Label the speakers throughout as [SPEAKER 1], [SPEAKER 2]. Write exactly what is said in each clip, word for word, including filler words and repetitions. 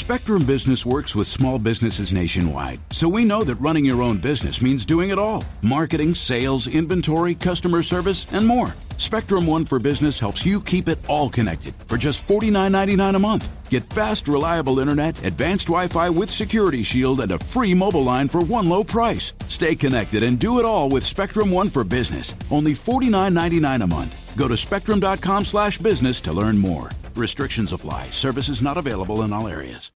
[SPEAKER 1] Spectrum Business works with small businesses nationwide, so we know that running your own business means doing it all. Marketing, sales, inventory, customer service, and more. Spectrum One for Business helps you keep it all connected for just forty-nine ninety-nine a month. Get fast, reliable internet, advanced Wi-Fi with Security Shield, and a free mobile line for one low price. Stay connected and do it all with Spectrum One for Business. Only forty-nine ninety-nine a month. Go to spectrum.com slash business to learn more. Restrictions apply. Services not available in all areas.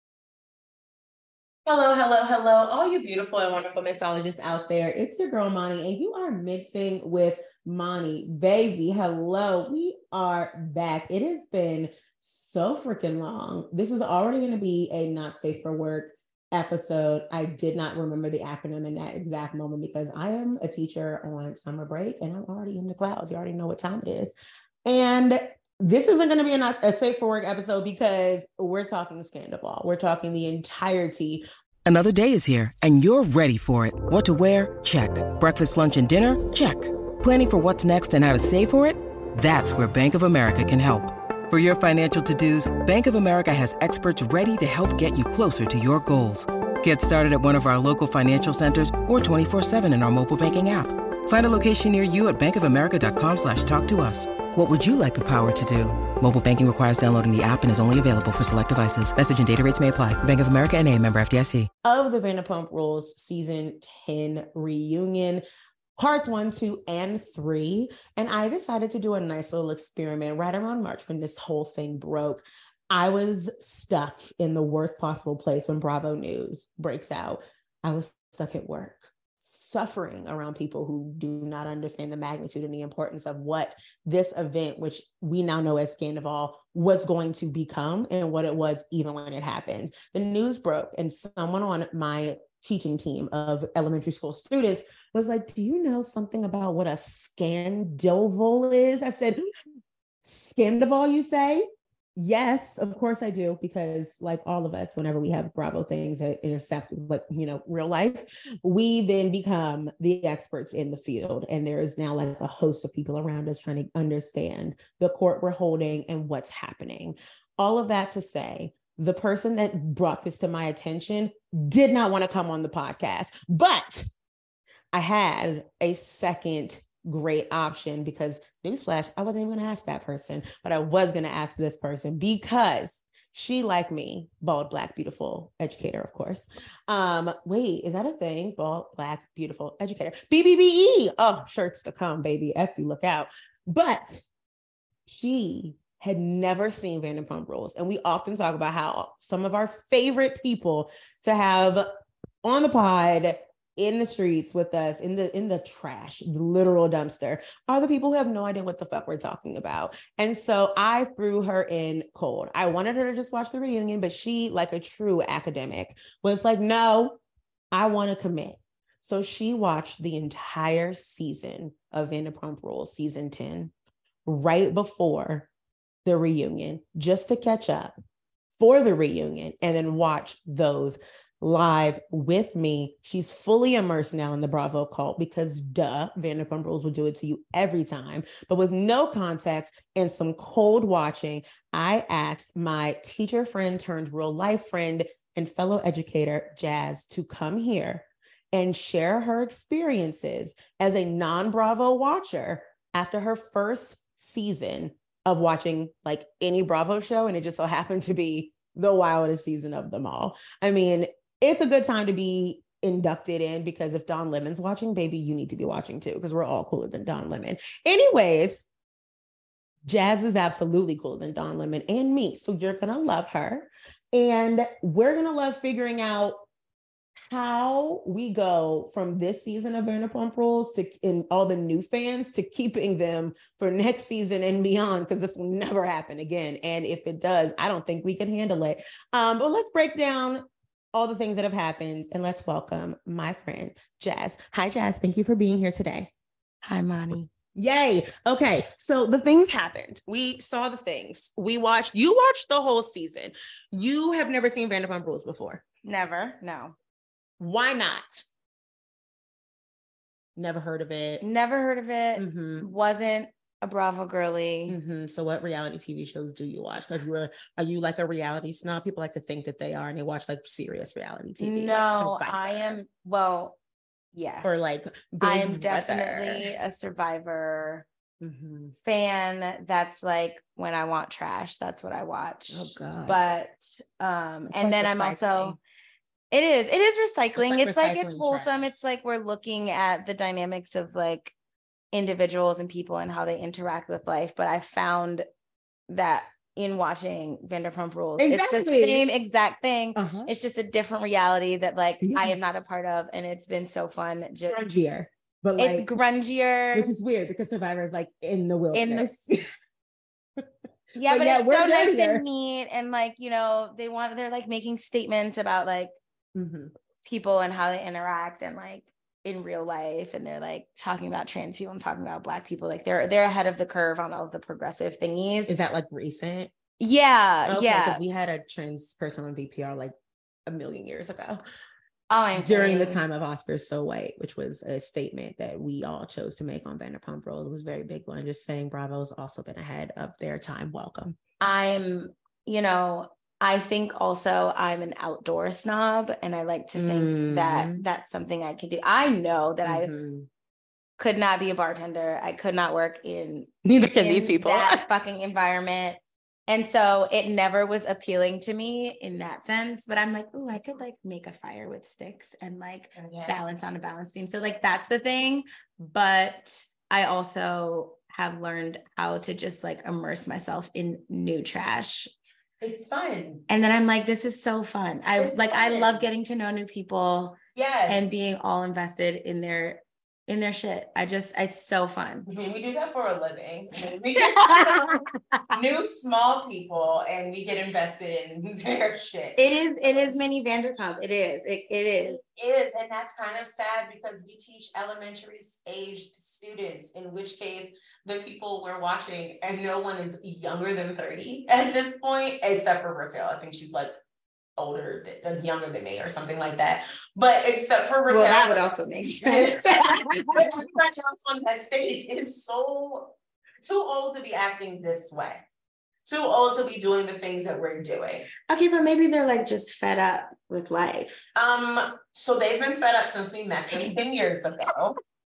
[SPEAKER 2] Hello, hello, hello, all you beautiful and wonderful mixologists out there. It's your girl, Moni, and you are mixing with Moni. Baby, hello. We are back. It has been so freaking long. This is already going to be a not safe for work episode. I did not remember the acronym in that exact moment because I am a teacher on summer break and I'm already in the clouds. You already know what time it is. And this isn't going to be a, not, a safe for work episode because we're talking Scandal. We're talking the entirety.
[SPEAKER 3] Another day is here and you're ready for it. What to wear? Check. Breakfast, lunch, and dinner? Check. Planning for what's next and how to save for it? That's where Bank of America can help. For your financial to-dos, Bank of America has experts ready to help get you closer to your goals. Get started at one of our local financial centers or twenty-four seven in our mobile banking app. Find a location near you at bankofamerica.com slash talk to us. What would you like the power to do? Mobile banking requires downloading the app and is only available for select devices. Message and data rates may apply. Bank of America N A, member F D I C.
[SPEAKER 2] Of the Vanderpump Rules season ten reunion, parts one, two, and three. And I decided to do a nice little experiment right around March when this whole thing broke. I was stuck in the worst possible place when Bravo News breaks out. I was stuck at work, suffering around people who do not understand the magnitude and the importance of what this event, which we now know as Scandal, was going to become and what it was even when it happened. The news broke and someone on my teaching team of elementary school students was like, do you know something about what a Scandoval is? I said, Scandal, you say? Yes, of course I do, because like all of us, whenever we have Bravo things that intersect with, like, you know, real life, we then become the experts in the field. And there is now like a host of people around us trying to understand the court we're holding and what's happening. All of that to say, the person that brought this to my attention did not want to come on the podcast, but I had a second great option because newsflash, I wasn't even going to ask that person, but I was going to ask this person because she, like me, bald, black, beautiful educator, of course. Um, wait, is that a thing? Bald, black, beautiful educator. B B B E. Oh, shirts to come, baby. Etsy, look out. But she had never seen Vanderpump Rules. And we often talk about how some of our favorite people to have on the pod, in the streets with us, in the in the trash, the literal dumpster, are the people who have no idea what the fuck we're talking about. And so I threw her in cold. I wanted her to just watch the reunion, but she, like a true academic, was like, no, I want to commit. So she watched the entire season of Vanderpump Rules, season ten, right before the reunion, just to catch up for the reunion and then watch those live with me. She's fully immersed now in the Bravo cult because duh, Vanderpump Rules will do it to you every time. But with no context and some cold watching, I asked my teacher friend turned real life friend and fellow educator, Jazz, to come here and share her experiences as a non-Bravo watcher after her first season of watching like any Bravo show. And it just so happened to be the wildest season of them all. I mean, it's a good time to be inducted in because if Don Lemon's watching, baby, you need to be watching too, because we're all cooler than Don Lemon. Anyways, Jazz is absolutely cooler than Don Lemon and me. So you're going to love her. And we're going to love figuring out how we go from this season of Vanderpump Rules to in all the new fans to keeping them for next season and beyond, because this will never happen again. And if it does, I don't think we can handle it. Um, but let's break down all the things that have happened and let's welcome my friend, Jazz. Hi, Jazz. Thank you for being here today.
[SPEAKER 4] Hi, Moni.
[SPEAKER 2] Yay. Okay. So the things happened. We saw the things. We watched, you watched the whole season. You have never seen Vanderpump Rules before.
[SPEAKER 4] Never. No.
[SPEAKER 2] Why not? Never heard of it.
[SPEAKER 4] Never heard of it.
[SPEAKER 2] Mm-hmm.
[SPEAKER 4] Wasn't a Bravo girly.
[SPEAKER 2] Mm-hmm. So what reality T V shows do you watch? Because you're, are you like a reality snob? People like to think that they are, and they watch like serious reality T V.
[SPEAKER 4] No,
[SPEAKER 2] like
[SPEAKER 4] I am, well, yes.
[SPEAKER 2] Or like Big
[SPEAKER 4] I am
[SPEAKER 2] Brother.
[SPEAKER 4] definitely a Survivor
[SPEAKER 2] mm-hmm.
[SPEAKER 4] fan. That's like when I want trash, that's what I watch.
[SPEAKER 2] Oh God.
[SPEAKER 4] But um
[SPEAKER 2] it's
[SPEAKER 4] and
[SPEAKER 2] like
[SPEAKER 4] then
[SPEAKER 2] recycling.
[SPEAKER 4] I'm also it is it is recycling.
[SPEAKER 2] It's like,
[SPEAKER 4] it's, like it's wholesome.
[SPEAKER 2] trash.
[SPEAKER 4] It's like we're looking at the dynamics of like individuals and people and how they interact with life. But I found that in watching Vanderpump Rules, exactly. It's the same exact thing. Uh-huh. It's just a different reality that like yeah. I am not a part of, and it's been so fun. Just
[SPEAKER 2] grungier, but like,
[SPEAKER 4] it's grungier,
[SPEAKER 2] which is weird because Survivor is like in the wilderness. In
[SPEAKER 4] the- yeah, but, but yeah, it's so nice and neat, and like, you know, they want they're like making statements about like mm-hmm. people and how they interact and like in real life, and they're like talking about trans people and talking about Black people. Like they're they're ahead of the curve on all of the progressive thingies.
[SPEAKER 2] Is that like recent?
[SPEAKER 4] Yeah,
[SPEAKER 2] okay,
[SPEAKER 4] yeah.
[SPEAKER 2] Because we had a trans person on V P R like a million years ago.
[SPEAKER 4] Oh, I'm
[SPEAKER 2] during
[SPEAKER 4] saying.
[SPEAKER 2] the time of Oscars So White, which was a statement that we all chose to make on Vanderpump Rules. It was a very big one. Just saying Bravo's also been ahead of their time. Welcome.
[SPEAKER 4] I'm, you know, I think also I'm an outdoor snob, and I like to think mm-hmm. that that's something I can do. I know that mm-hmm. I could not be a bartender. I could not work in
[SPEAKER 2] neither can
[SPEAKER 4] in
[SPEAKER 2] these people
[SPEAKER 4] that fucking environment. And so it never was appealing to me in that sense, but I'm like, oh, I could like make a fire with sticks and like yeah. balance on a balance beam. So like, that's the thing. But I also have learned how to just like immerse myself in new trash.
[SPEAKER 2] It's fun.
[SPEAKER 4] And then I'm like, this is so fun. I it's like, fun. I love getting to know new people.
[SPEAKER 2] Yes.
[SPEAKER 4] And being all invested in their, in their shit. I just, it's so fun.
[SPEAKER 2] I mean, we do that for a living. We get new small people and we get invested in their shit.
[SPEAKER 4] It is, it is mini Vanderpump. It is, it, it is.
[SPEAKER 2] It is. And that's kind of sad because we teach elementary aged students, in which case the people we're watching, and no one is younger than thirty at this point, except for Raquel. I think she's like older, than, younger than me or something like that. But except for Raquel.
[SPEAKER 4] Well, that would also make sense.
[SPEAKER 2] Everybody else on that stage is so too old to be acting this way. Too old to be doing the things that we're doing.
[SPEAKER 4] Okay, but maybe they're like just fed up with life.
[SPEAKER 2] Um, so they've been fed up since we met them ten years ago.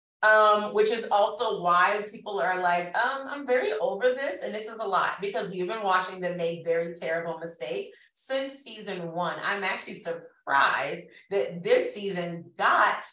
[SPEAKER 2] Um, which is also why people are like, um, I'm very over this. And this is a lot because we've been watching them make very terrible mistakes since season one. I'm actually surprised that this season got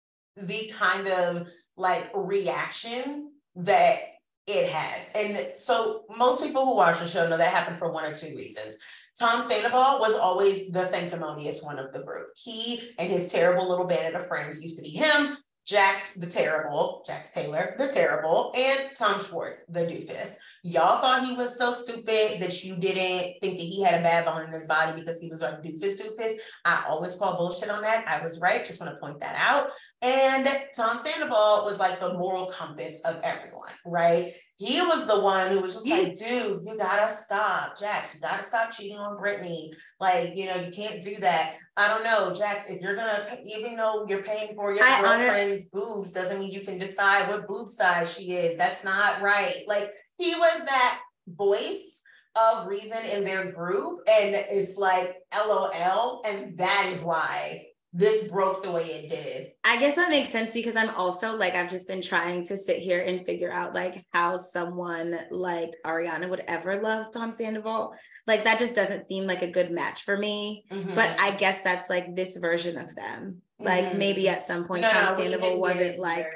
[SPEAKER 2] the kind of like reaction that it has. And so most people who watch the show know that happened for one or two reasons. Tom Sandoval was always the sanctimonious one of the group. He and his terrible little band of friends used to be him, Jax the terrible, Jax Taylor, the terrible, and Tom Schwartz, the doofus. Y'all thought he was so stupid that you didn't think that he had a bad bone in his body because he was like doofus, doofus. I always call bullshit on that. I was right. Just want to point that out. And Tom Sandoval was like the moral compass of everyone, right? He was the one who was just like, dude, you gotta stop, Jax. You gotta stop cheating on Brittany. Like, you know, you can't do that. I don't know, Jax, if you're gonna, pay, even though you're paying for your I girlfriend's honor- boobs, doesn't mean you can decide what boob size she is. That's not right. Like, he was that voice of reason in their group. And it's like, L O L. And that is why this broke the way it did.
[SPEAKER 4] I guess that makes sense because I'm also like, I've just been trying to sit here and figure out like how someone like Ariana would ever love Tom Sandoval. Like that just doesn't seem like a good match for me. Mm-hmm. But I guess that's like this version of them. Mm-hmm. Like maybe at some point
[SPEAKER 2] no,
[SPEAKER 4] Tom Sandoval wasn't like,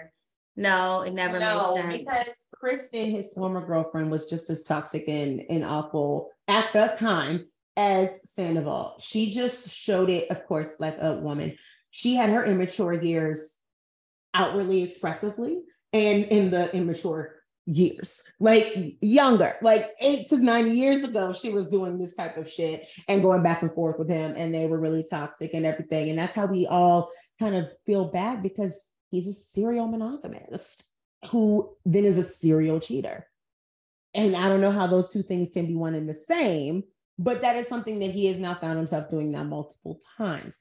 [SPEAKER 4] no, it never
[SPEAKER 2] no,
[SPEAKER 4] made sense.
[SPEAKER 2] Because Kristen, his former girlfriend, was just as toxic and, and awful at the time as Sandoval. She just showed it, of course, like a woman. She had her immature years outwardly expressively and in the immature years, like younger, like eight to nine years ago, she was doing this type of shit and going back and forth with him, and they were really toxic and everything. And that's how we all kind of feel bad because he's a serial monogamist who then is a serial cheater. And I don't know how those two things can be one and the same, but that is something that he has now found himself doing now multiple times.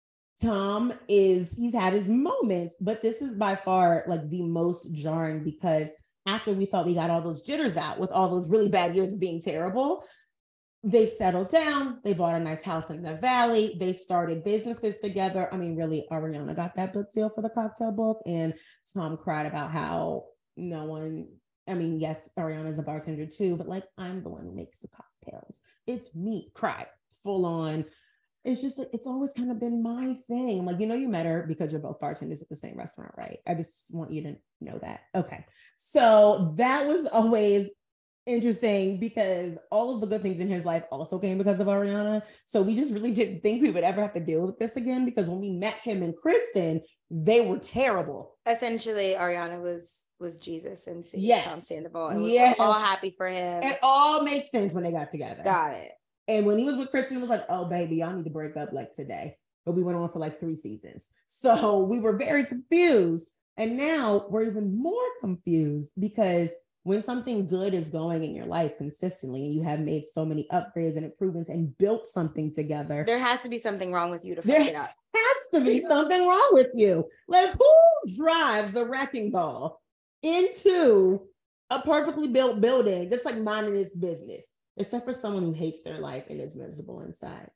[SPEAKER 2] Tom is, he's had his moments, but this is by far like the most jarring because after we thought we got all those jitters out with all those really bad years of being terrible, they settled down. They bought a nice house in the valley. They started businesses together. I mean, really, Ariana got that book deal for the cocktail book. And Tom cried about how no one, I mean, yes, Ariana's a bartender too, but like, I'm the one who makes the cocktails. It's me, cried full on. It's just, it's always kind of been my thing. I'm like, you know, you met her because you're both bartenders at the same restaurant, right? I just want you to know that. Okay. So that was always interesting because all of the good things in his life also came because of Ariana. So we just really didn't think we would ever have to deal with this again, because when we met him and Kristen, they were terrible.
[SPEAKER 4] Essentially, Ariana was was Jesus and
[SPEAKER 2] yes.
[SPEAKER 4] Tom Sandoval. And we
[SPEAKER 2] yes.
[SPEAKER 4] were all happy for him.
[SPEAKER 2] It all makes sense when they got together.
[SPEAKER 4] Got it.
[SPEAKER 2] And when he was with Kristen, it was like, oh, baby, y'all need to break up like today. But we went on for like three seasons. So we were very confused. And now we're even more confused because when something good is going in your life consistently and you have made so many upgrades and improvements and built something together,
[SPEAKER 4] there has to be something wrong with you to fuck
[SPEAKER 2] there
[SPEAKER 4] it up.
[SPEAKER 2] has to be something wrong with you. Like, who drives the wrecking ball into a perfectly built building that's like minding its business, except for someone who hates their life and is miserable inside?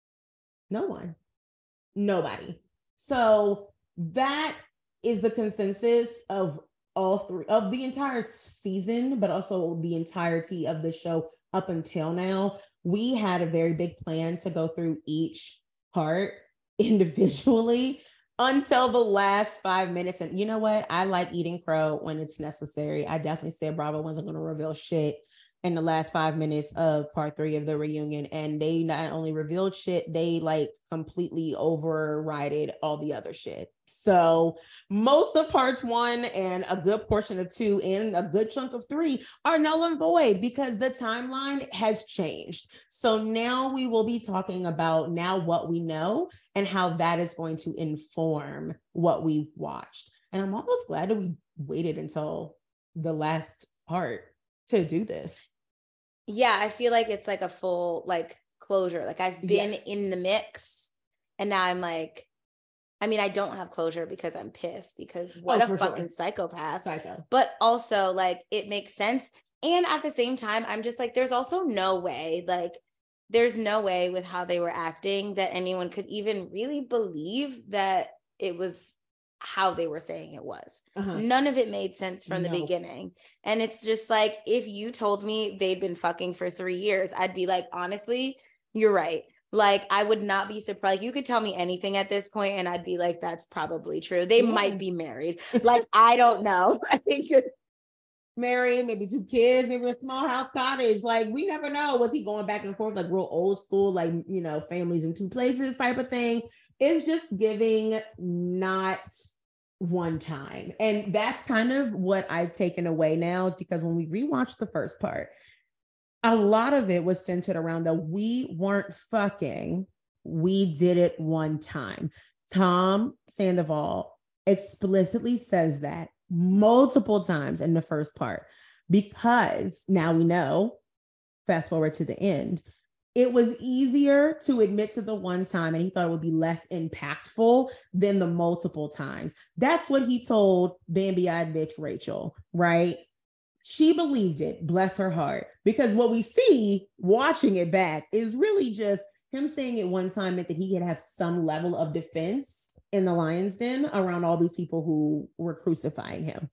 [SPEAKER 2] No one. Nobody. So that is the consensus of all three of the entire season, but also the entirety of the show up until now. We had a very big plan to go through each part individually until the last five minutes. And you know what? I like eating crow when it's necessary. I definitely said Bravo wasn't going to reveal shit in the last five minutes of part three of the reunion. And they not only revealed shit, they like completely overrided all the other shit. So most of parts one and a good portion of two and a good chunk of three are null and void because the timeline has changed. So now we will be talking about now what we know and how that is going to inform what we watched. And I'm almost glad that we waited until the last part to do this.
[SPEAKER 4] Yeah, I feel like it's like a full like closure. Like I've been yeah. in the mix and now I'm like, I mean, I don't have closure because I'm pissed because what oh, a fucking sure. psychopath.
[SPEAKER 2] Psycho.
[SPEAKER 4] But also like it makes sense. And at the same time, I'm just like, there's also no way, like there's no way with how they were acting that anyone could even really believe that it was how they were saying it was. Uh-huh. None of it made sense from no. the beginning. And it's just like, if you told me they'd been fucking for three years, I'd be like, honestly, you're right. Like, I would not be surprised. You could tell me anything at this point and I'd be like, that's probably true. They yeah. might be married. Like, I don't know. I think
[SPEAKER 2] married, maybe two kids, maybe a small house cottage. Like, we never know. Was he going back and forth, like real old school, like, you know, families in two places type of thing? It's just giving not one time. And that's kind of what I've taken away now, is because when we rewatched the first part, a lot of it was centered around that we weren't fucking, we did it one time. Tom Sandoval explicitly says that multiple times in the first part, because now we know, fast forward to the end, it was easier to admit to the one time and he thought it would be less impactful than the multiple times. That's what he told Bambi-eyed bitch Rachel, right? She believed it, bless her heart, because what we see watching it back is really just him saying it one time meant that he could have some level of defense in the lion's den around all these people who were crucifying him.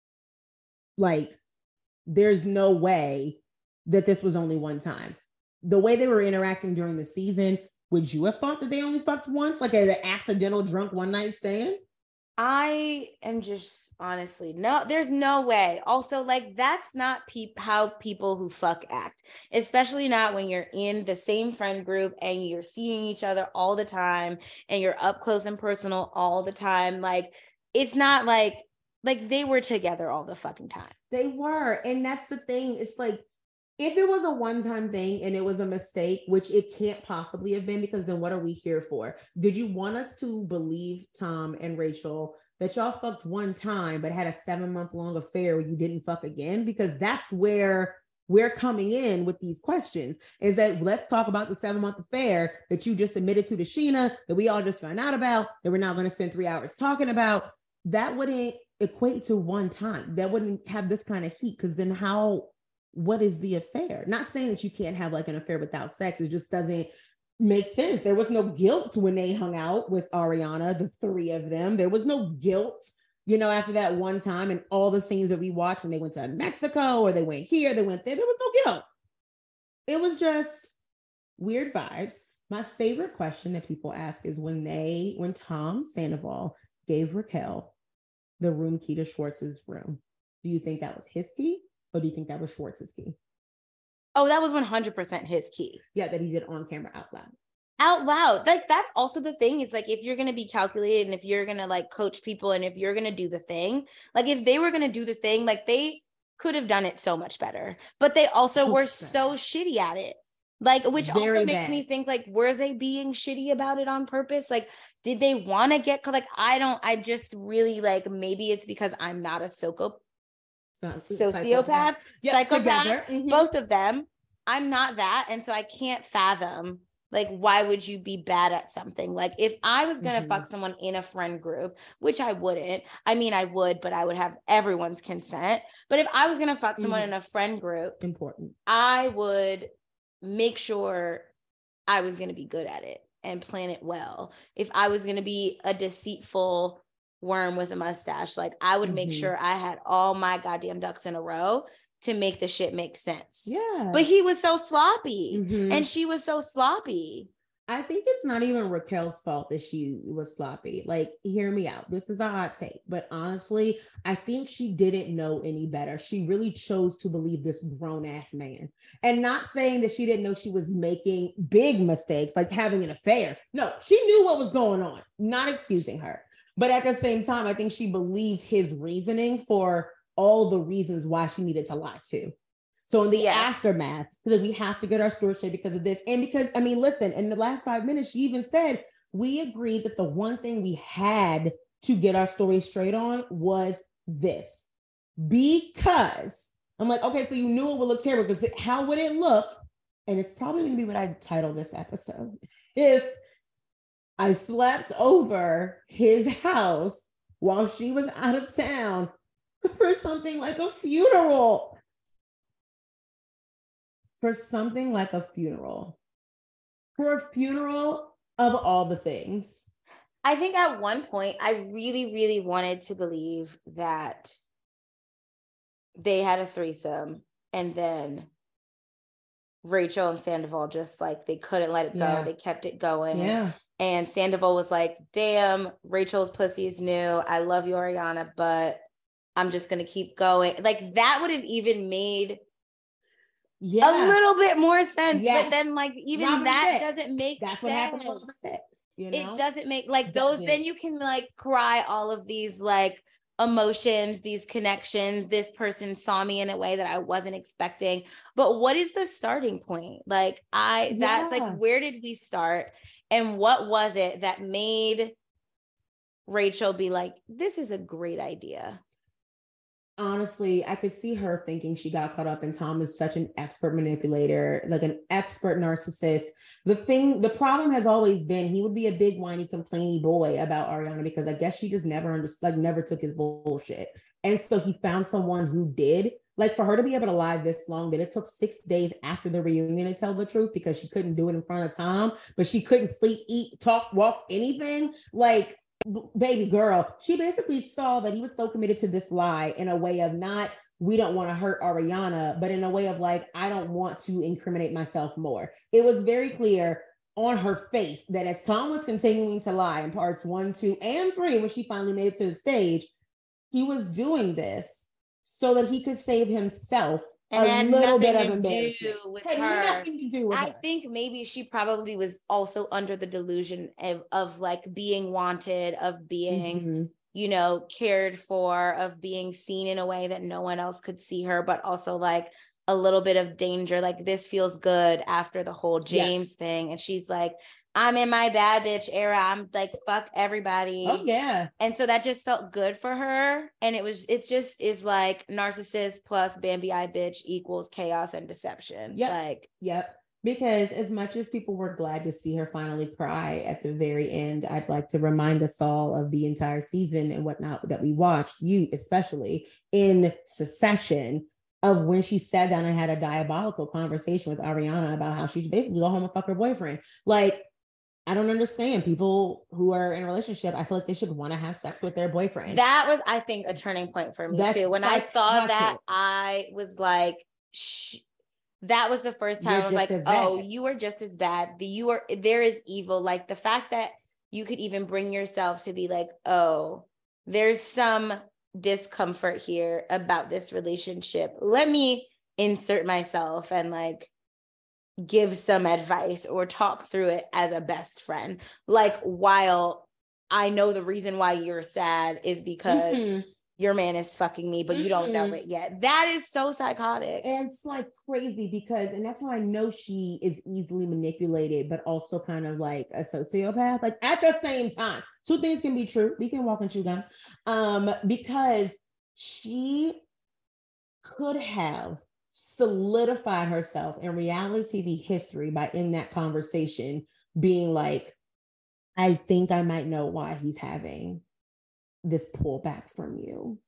[SPEAKER 2] Like, there's no way that this was only one time. The way they were interacting during the season, would you have thought that they only fucked once, like an accidental drunk one night stand?
[SPEAKER 4] I am just honestly, no, there's no way. Also, like, that's not pe- how people who fuck act, especially not when you're in the same friend group and you're seeing each other all the time and you're up close and personal all the time. Like, it's not like, like they were together all the fucking time.
[SPEAKER 2] They were. And that's the thing. It's like, if it was a one-time thing and it was a mistake, which it can't possibly have been, because then what are we here for? Did you want us to believe, Tom and Rachel, that y'all fucked one time but had a seven-month-long affair where you didn't fuck again? Because that's where we're coming in with these questions, is that let's talk about the seven-month affair that you just admitted to to Scheana, that we all just found out about, that we're now going to spend three hours talking about. That wouldn't equate to one time. That wouldn't have this kind of heat, because then how, what is the affair? Not saying that you can't have like an affair without sex. It just doesn't make sense. There was no guilt when they hung out with Ariana, the three of them. There was no guilt, you know, after that one time, and all the scenes that we watched when they went to Mexico or they went here, they went there, there was no guilt. It was just weird vibes. My favorite question that people ask is when they, when Tom Sandoval gave Raquel the room key to Schwartz's room, do you think that was his key, or do you think that was Schwartz's key?
[SPEAKER 4] Oh, that was one hundred percent his key.
[SPEAKER 2] Yeah, that he did on camera out loud.
[SPEAKER 4] Out loud. Like, that's also the thing. It's like, if you're going to be calculated and if you're going to like coach people and if you're going to do the thing, like if they were going to do the thing, like they could have done it so much better, but they also so were bad. so shitty at it. Like, which Very also makes bad. me think, like, were they being shitty about it on purpose? Like, did they want to get, like, I don't, I just really, like, maybe it's because I'm not a soco, so, sociopath, psychopath, yep, psychopath mm-hmm. both of them. I'm not that. And so I can't fathom, like, why would you be bad at something? Like, if I was going to mm-hmm. fuck someone in a friend group, which I wouldn't, I mean, I would, but I would have everyone's consent. But if I was going to fuck someone mm-hmm. in a friend group,
[SPEAKER 2] important,
[SPEAKER 4] I would make sure I was going to be good at it and plan it well. If I was going to be a deceitful worm with a mustache, like I would mm-hmm. make sure I had all my goddamn ducks in a row to make the shit make sense.
[SPEAKER 2] Yeah.
[SPEAKER 4] But he was so sloppy
[SPEAKER 2] mm-hmm.
[SPEAKER 4] and she was so sloppy.
[SPEAKER 2] I think it's not even Raquel's fault that she was sloppy. Like, hear me out. This is a hot take, but honestly, I think she didn't know any better. She really chose to believe this grown ass man, and not saying that she didn't know she was making big mistakes, like having an affair. No, she knew what was going on, not excusing her. But at the same time, I think she believed his reasoning for all the reasons why she needed to lie too. So in the yes. aftermath, because we have to get our story straight because of this. And because, I mean, listen, in the last five minutes, she even said, we agreed that the one thing we had to get our story straight on was this. Because I'm like, okay, so you knew it would look terrible, because how would it look? And it's probably going to be what I title this episode. If I slept over his house while she was out of town for something like a funeral. For something like a funeral. For a funeral of all the things.
[SPEAKER 4] I think at one point, I really, really wanted to believe that they had a threesome, and then Rachel and Sandoval just like, they couldn't let it go. Yeah. They kept it going.
[SPEAKER 2] Yeah.
[SPEAKER 4] And Sandoval was like, damn, Rachel's pussy is new. I love you, Ariana, but I'm just going to keep going. Like, that would have even made yeah. a little bit more sense. Yes. But then, like, even Robin that said, doesn't make
[SPEAKER 2] that's
[SPEAKER 4] sense.
[SPEAKER 2] What happened to Robin. You know?
[SPEAKER 4] It doesn't make, like, those, then you can, like, cry all of these, like, emotions, these connections. This person saw me in a way that I wasn't expecting. But what is the starting point? Like, I, yeah. that's like, where did we start? And what was it that made Rachel be like, this is a great idea?
[SPEAKER 2] Honestly, I could see her thinking she got caught up, and Tom is such an expert manipulator, like an expert narcissist. The thing, the problem has always been he would be a big whiny complainy boy about Ariana, because I guess she just never understood, like never took his bullshit. And so he found someone who did. Like, for her to be able to lie this long, that it took six days after the reunion to tell the truth, because she couldn't do it in front of Tom, but she couldn't sleep, eat, talk, walk, anything. Like, baby girl, she basically saw that he was so committed to this lie in a way of not, we don't want to hurt Ariana, but in a way of like, I don't want to incriminate myself more. It was very clear on her face that as Tom was continuing to lie in parts one, two, and three, when she finally made it to the stage, he was doing this so that he could save himself and a little bit of embarrassment.
[SPEAKER 4] With had her.
[SPEAKER 2] Nothing to do with
[SPEAKER 4] I
[SPEAKER 2] her.
[SPEAKER 4] think maybe she probably was also under the delusion of, of like being wanted, of being, mm-hmm. you know, cared for, of being seen in a way that no one else could see her, but also like a little bit of danger. Like, this feels good after the whole James yeah. thing. And she's like, I'm in my bad bitch era. I'm like, fuck everybody.
[SPEAKER 2] Oh, yeah.
[SPEAKER 4] And so that just felt good for her. And it was, it just is like narcissist plus Bambi eye bitch equals chaos and deception.
[SPEAKER 2] Yep.
[SPEAKER 4] Like,
[SPEAKER 2] yep. Because as much as people were glad to see her finally cry at the very end, I'd like to remind us all of the entire season and whatnot that we watched, you especially, in succession, of when she sat down and had a diabolical conversation with Ariana about how she should basically go home and fuck her boyfriend. Like, I don't understand people who are in a relationship. I feel like they should want to have sex with their boyfriend.
[SPEAKER 4] That was, I think, a turning point for me
[SPEAKER 2] That's
[SPEAKER 4] too. When I saw that,
[SPEAKER 2] it.
[SPEAKER 4] I was like, shh. That was the first time You're I was like, oh, you are just as bad. The, you are, there is evil. Like the fact that you could even bring yourself to be like, oh, there's some discomfort here about this relationship. Let me insert myself and like give some advice or talk through it as a best friend. Like, while I know the reason why you're sad is because mm-hmm. your man is fucking me, but mm-hmm. you don't know it yet. That is so psychotic.
[SPEAKER 2] And it's like crazy because, and that's how I know she is easily manipulated, but also kind of like a sociopath. Like at the same time, two things can be true. We can walk and chew gum. Um, because she could have solidified herself in reality T V history by in that conversation being like, I think I might know why he's having this pullback from you.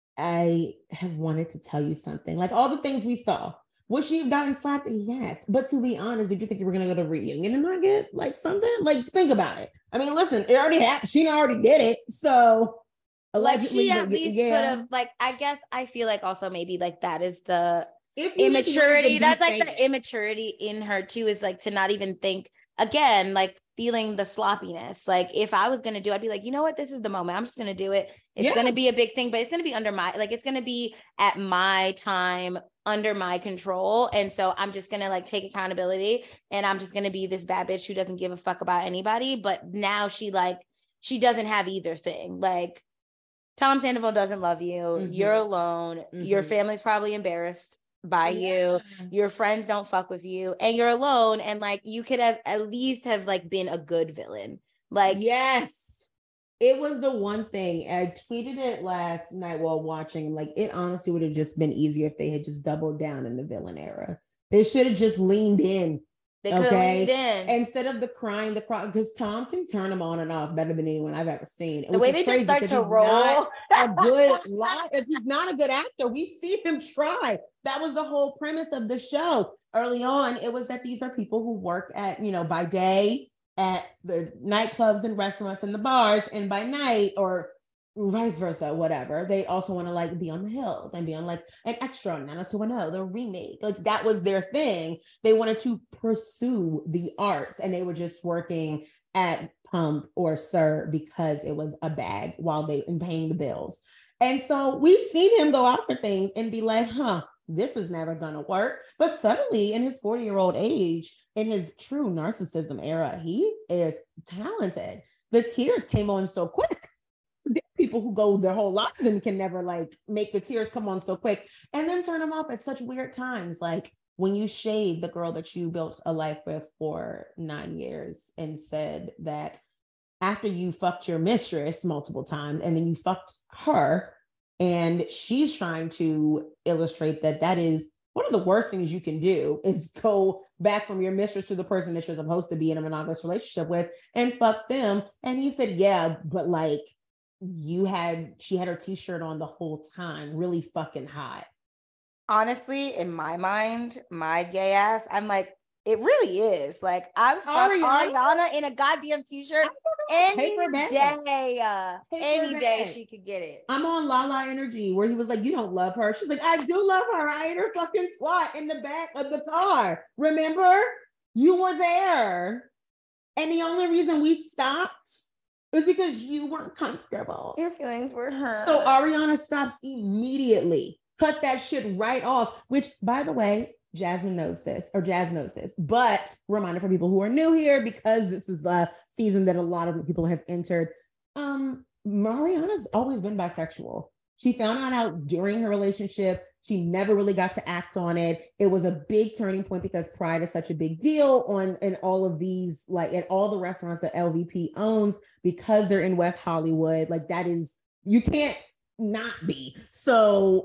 [SPEAKER 2] I have wanted to tell you something. Like all the things we saw. Would she have gotten slapped? Yes. But to be honest, did you think you were going to go to reunion and not get like something? Like, think about it. I mean, listen, it already happened. She already did it. So
[SPEAKER 4] like she at least yeah. could have, like, I guess I feel like also maybe like that is the immaturity. That's like the immaturity in her too, is like to not even think again, like feeling the sloppiness. Like if I was going to do, I'd be like, you know what? This is the moment. I'm just going to do it. It's yeah. going to be a big thing, but it's going to be under my, like, it's going to be at my time, under my control. And so I'm just going to like take accountability and I'm just going to be this bad bitch who doesn't give a fuck about anybody. But now she like, she doesn't have either thing. Like Tom Sandoval doesn't love you. Mm-hmm. You're alone. Mm-hmm. Your family's probably embarrassed by yeah. you, your friends don't fuck with you, and you're alone, and like you could have at least have like been a good villain. Like
[SPEAKER 2] yes, it was the one thing. I tweeted it last night while watching. Like it honestly would have just been easier if they had just doubled down in the villain era. They should have just leaned in.
[SPEAKER 4] They could have okay? leaned in
[SPEAKER 2] instead of the crying, the cry, because Tom can turn them on and off better than anyone I've ever seen.
[SPEAKER 4] The way they just start to roll,
[SPEAKER 2] a good lie. He's not a good actor. We see him try. That was the whole premise of the show. Early on, it was that these are people who work at, you know, by day at the nightclubs and restaurants and the bars, and by night or vice versa, whatever. They also want to like be on the hills and be on like an extra on nine oh two one oh, the remake. Like that was their thing. They wanted to pursue the arts and they were just working at Pump or Sir because it was a bag while they and paying the bills. And so we've seen him go out for things and be like, huh, this is never gonna work. But suddenly in his forty-year-old age, in his true narcissism era, he is talented. The tears came on so quick. There are people who go their whole lives and can never like make the tears come on so quick and then turn them off at such weird times. Like when you shade the girl that you built a life with for nine years and said that after you fucked your mistress multiple times and then you fucked her, and she's trying to illustrate that that is one of the worst things you can do is go back from your mistress to the person that you're supposed to be in a monogamous relationship with and fuck them. And he said, yeah, but like, you had, she had her t-shirt on the whole time, really fucking hot.
[SPEAKER 4] Honestly, in my mind, my gay ass, I'm like, it really is. Like, I'm fucking Ariana in a goddamn t-shirt any day. Uh, any day she could get it.
[SPEAKER 2] I'm on Lala Energy where he was like, you don't love her. She's like, I do love her. I ate her fucking twat in the back of the car. Remember? You were there. And the only reason we stopped it was because you weren't comfortable.
[SPEAKER 4] Your feelings were hurt.
[SPEAKER 2] So Ariana stops immediately. Cut that shit right off, which, by the way, Jasmine knows this, or Jazz knows this. But reminder for people who are new here, because this is the season that a lot of people have entered. Um, Mariana's always been bisexual. She found that out during her relationship. She never really got to act on it. It was a big turning point because Pride is such a big deal on in all of these, like at all the restaurants that L V P owns, because they're in West Hollywood. Like that is, you can't not be. So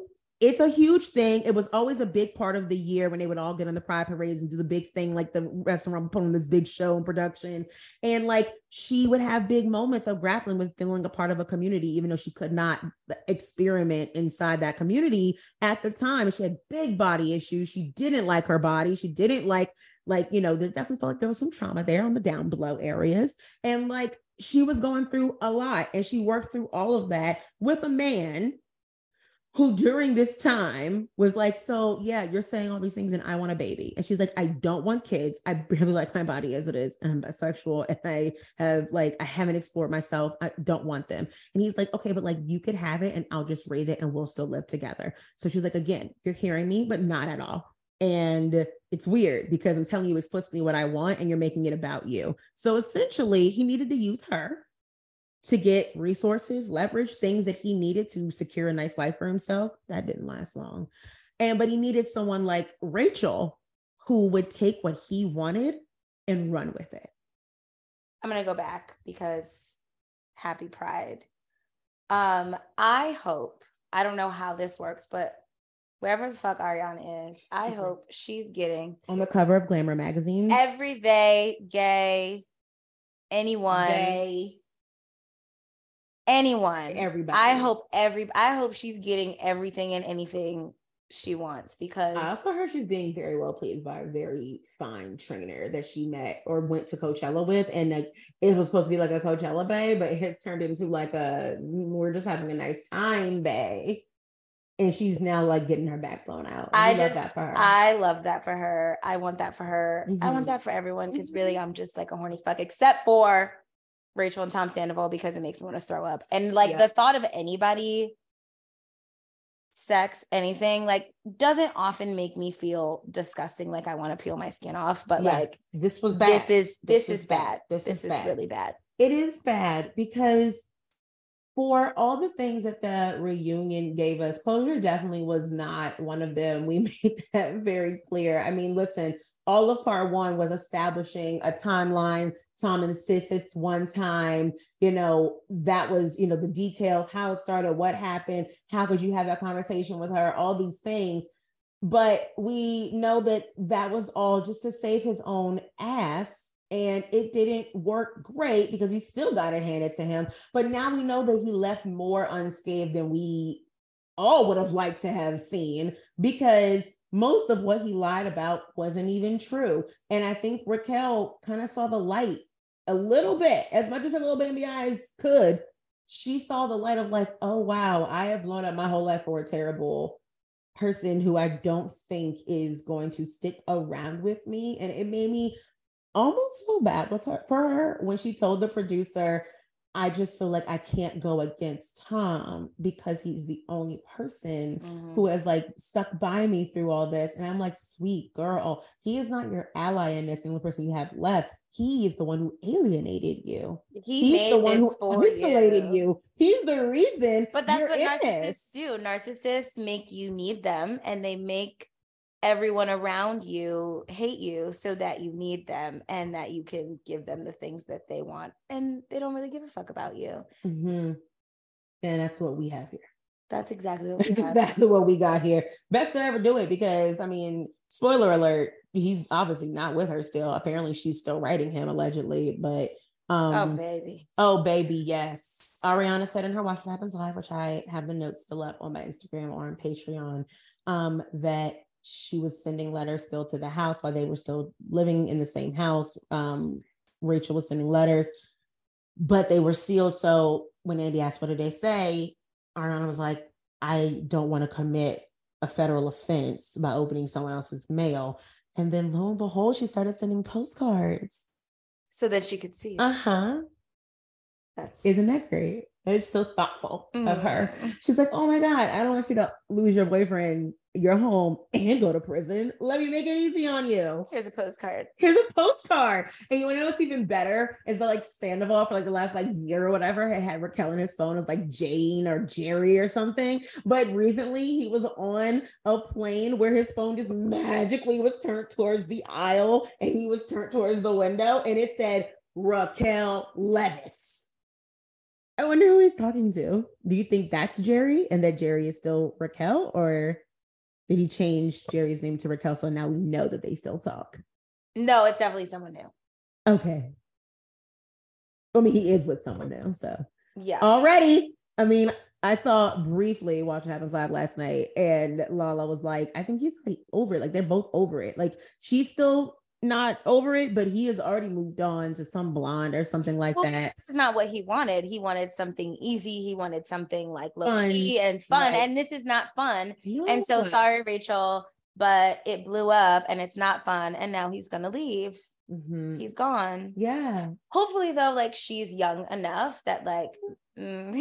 [SPEAKER 2] it's a huge thing. It was always a big part of the year when they would all get on the pride parades and do the big thing, like the restaurant would put on this big show and production. And like she would have big moments of grappling with feeling a part of a community, even though she could not experiment inside that community at the time. She had big body issues. She didn't like her body. She didn't like, like, you know, there definitely felt like there was some trauma there on the down below areas. And like she was going through a lot, and she worked through all of that with a man who during this time was like, so yeah, you're saying all these things and I want a baby. And she's like, I don't want kids. I barely like my body as it is. And I'm bisexual and I have like, I haven't explored myself. I don't want them. And he's like, okay, but like you could have it and I'll just raise it and we'll still live together. So she's like, again, you're hearing me, but not at all. And it's weird because I'm telling you explicitly what I want and you're making it about you. So essentially he needed to use her to get resources, leverage, things that he needed to secure a nice life for himself. That didn't last long. And, but he needed someone like Rachel who would take what he wanted and run with it.
[SPEAKER 4] I'm going to go back because happy Pride. Um, I hope, I don't know how this works, but wherever the fuck Ariana is, I mm-hmm. hope she's getting
[SPEAKER 2] on the cover of Glamour magazine.
[SPEAKER 4] Everyday gay, anyone.
[SPEAKER 2] Gay.
[SPEAKER 4] Anyone,
[SPEAKER 2] everybody.
[SPEAKER 4] I hope every. I hope she's getting everything and anything she wants because
[SPEAKER 2] uh, for her, she's being very well pleased by a very fine trainer that she met or went to Coachella with, and like it was supposed to be like a Coachella bae, but it has turned into like a we're just having a nice time bae, and she's now like getting her back blown out.
[SPEAKER 4] I, I just, love that for her. I love that for her. I want that for her. Mm-hmm. I want that for everyone because mm-hmm. really, I'm just like a horny fuck, except for Rachel and Tom Sandoval because it makes me want to throw up. And like yeah. the thought of anybody, sex, anything, like doesn't often make me feel disgusting. Like I want to peel my skin off, but yeah. like
[SPEAKER 2] this was bad.
[SPEAKER 4] This is this, this is, is bad.
[SPEAKER 2] bad. This,
[SPEAKER 4] this is,
[SPEAKER 2] is bad.
[SPEAKER 4] really bad.
[SPEAKER 2] It is bad because for all the things that the reunion gave us, closure definitely was not one of them. We made that very clear. I mean, listen, all of part one was establishing a timeline. Tom and Sis, it's one time, you know, that was, you know, the details, how it started, what happened, how could you have that conversation with her, all these things. But we know that that was all just to save his own ass. And it didn't work great because he still got it handed to him. But now we know that he left more unscathed than we all would have liked to have seen, because most of what he lied about wasn't even true. And I think Raquel kind of saw the light a little bit, as much as her little baby eyes could. She saw the light of like, oh, wow, I have blown up my whole life for a terrible person who I don't think is going to stick around with me. And it made me almost feel bad with her for her when she told the producer, I just feel like I can't go against Tom because he's the only person mm-hmm. who has like stuck by me through all this. And I'm like, sweet girl, he is not your ally in this. And the person you have left, he is the one who alienated you.
[SPEAKER 4] He
[SPEAKER 2] he's the one who isolated
[SPEAKER 4] you.
[SPEAKER 2] you. He's the reason.
[SPEAKER 4] But that's
[SPEAKER 2] you're
[SPEAKER 4] what
[SPEAKER 2] in
[SPEAKER 4] narcissists
[SPEAKER 2] this.
[SPEAKER 4] do. Narcissists make you need them, and they make everyone around you hate you so that you need them and that you can give them the things that they want, and they don't really give a fuck about you.
[SPEAKER 2] Mm-hmm. And that's what we have here.
[SPEAKER 4] That's exactly what we
[SPEAKER 2] that's
[SPEAKER 4] have.
[SPEAKER 2] exactly what we got here. Best to ever do it, because I mean, spoiler alert, he's obviously not with her still. Apparently she's still writing him, allegedly, but um
[SPEAKER 4] oh baby
[SPEAKER 2] oh baby yes. Ariana said in her Watch What Happens Live, which I have the notes still up on my Instagram or on Patreon, um that she was sending letters still to the house while they were still living in the same house. Um, Rachel was sending letters, but they were sealed. So when Andy asked, what did they say? Ariana was like, I don't want to commit a federal offense by opening someone else's mail. And then lo and behold, she started sending postcards.
[SPEAKER 4] So that she could see.
[SPEAKER 2] Uh-huh.
[SPEAKER 4] That's...
[SPEAKER 2] Isn't that great? That is so thoughtful mm. of her.
[SPEAKER 4] Mm-hmm.
[SPEAKER 2] She's like, oh my God, I don't want you to lose your boyfriend, your home, and go to prison. Let me make it easy on you.
[SPEAKER 4] Here's a postcard.
[SPEAKER 2] Here's a postcard. And you want to know what's even better? Is that like Sandoval for like the last like year or whatever had had Raquel in his phone as like Jane or Jerry or something. But recently he was on a plane where his phone just magically was turned towards the aisle and he was turned towards the window and it said Raquel Leviss. I wonder who he's talking to. Do you think that's Jerry and that Jerry is still Raquel, or did he change Jerry's name to Raquel so now we know that they still talk?
[SPEAKER 4] No, it's definitely someone new.
[SPEAKER 2] Okay. I mean, he is with someone new, so
[SPEAKER 4] yeah.
[SPEAKER 2] Already, I mean, I saw briefly Watch What Happens Live last night, and Lala was like, I think he's already over it. Like, they're both over it. Like, she's still not over it, but he has already moved on to some blonde or something like well, that.
[SPEAKER 4] This is not what he wanted. He wanted something easy. He wanted something like low-key and fun. Right. And this is not fun. No. And so sorry, Rachel, but it blew up and it's not fun. And now he's going to leave. Mm-hmm. He's gone.
[SPEAKER 2] Yeah.
[SPEAKER 4] Hopefully, though, like she's young enough that like mm.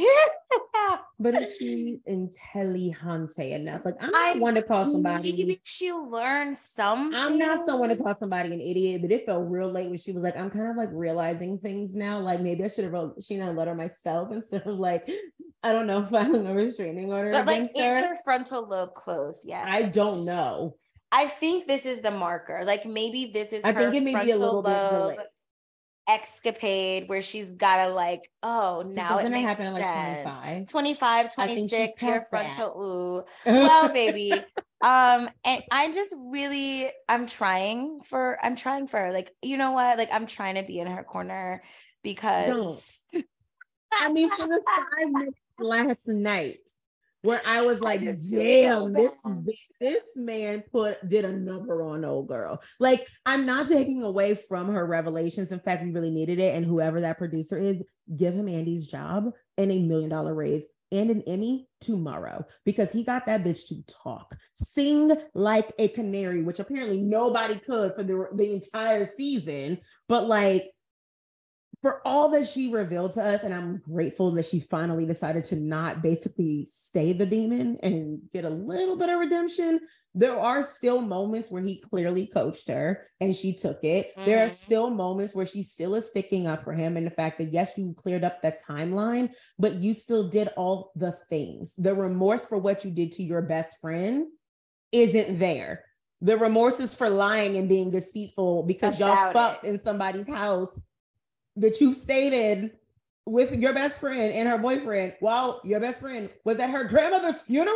[SPEAKER 2] But if she's intelligente enough, like I'm not I one to call somebody.
[SPEAKER 4] Maybe she learns something.
[SPEAKER 2] I'm not someone to call somebody an idiot, but it felt real late when she was like, I'm kind of like realizing things now. Like maybe I should have wrote Sheena a letter myself instead of like, I don't know, filing a restraining order.
[SPEAKER 4] But like,
[SPEAKER 2] is
[SPEAKER 4] her. her frontal lobe closed? Yeah,
[SPEAKER 2] I don't know.
[SPEAKER 4] I think this is the marker. Like maybe this is
[SPEAKER 2] I
[SPEAKER 4] her
[SPEAKER 2] think it may be a little bit
[SPEAKER 4] delayed. Escapade where she's gotta like, oh, now it makes
[SPEAKER 2] happen
[SPEAKER 4] sense.
[SPEAKER 2] Like twenty-five,
[SPEAKER 4] twenty-five, twenty-six, your frontal ooh. Well, baby. um, and I just really I'm trying for I'm trying for her. Like, you know what? Like, I'm trying to be in her corner because
[SPEAKER 2] I mean, for the five minutes last night where I was like, I damn, so this this man put did a number on old girl. Like, I'm not taking away from her revelations. In fact, we really needed it. And whoever that producer is, give him Andy's job and a million dollar raise and an Emmy tomorrow, because he got that bitch to talk, sing like a canary, which apparently nobody could for the, the entire season. But like, for all that she revealed to us, and I'm grateful that she finally decided to not basically stay the demon and get a little bit of redemption, there are still moments where he clearly coached her and she took it. Mm-hmm. There are still moments where she still is sticking up for him. And the fact that, yes, you cleared up that timeline, but you still did all the things. The remorse for what you did to your best friend isn't there. The remorse is for lying and being deceitful because About y'all fucked it. in somebody's house that you stayed in with your best friend and her boyfriend while your best friend was at her grandmother's funeral.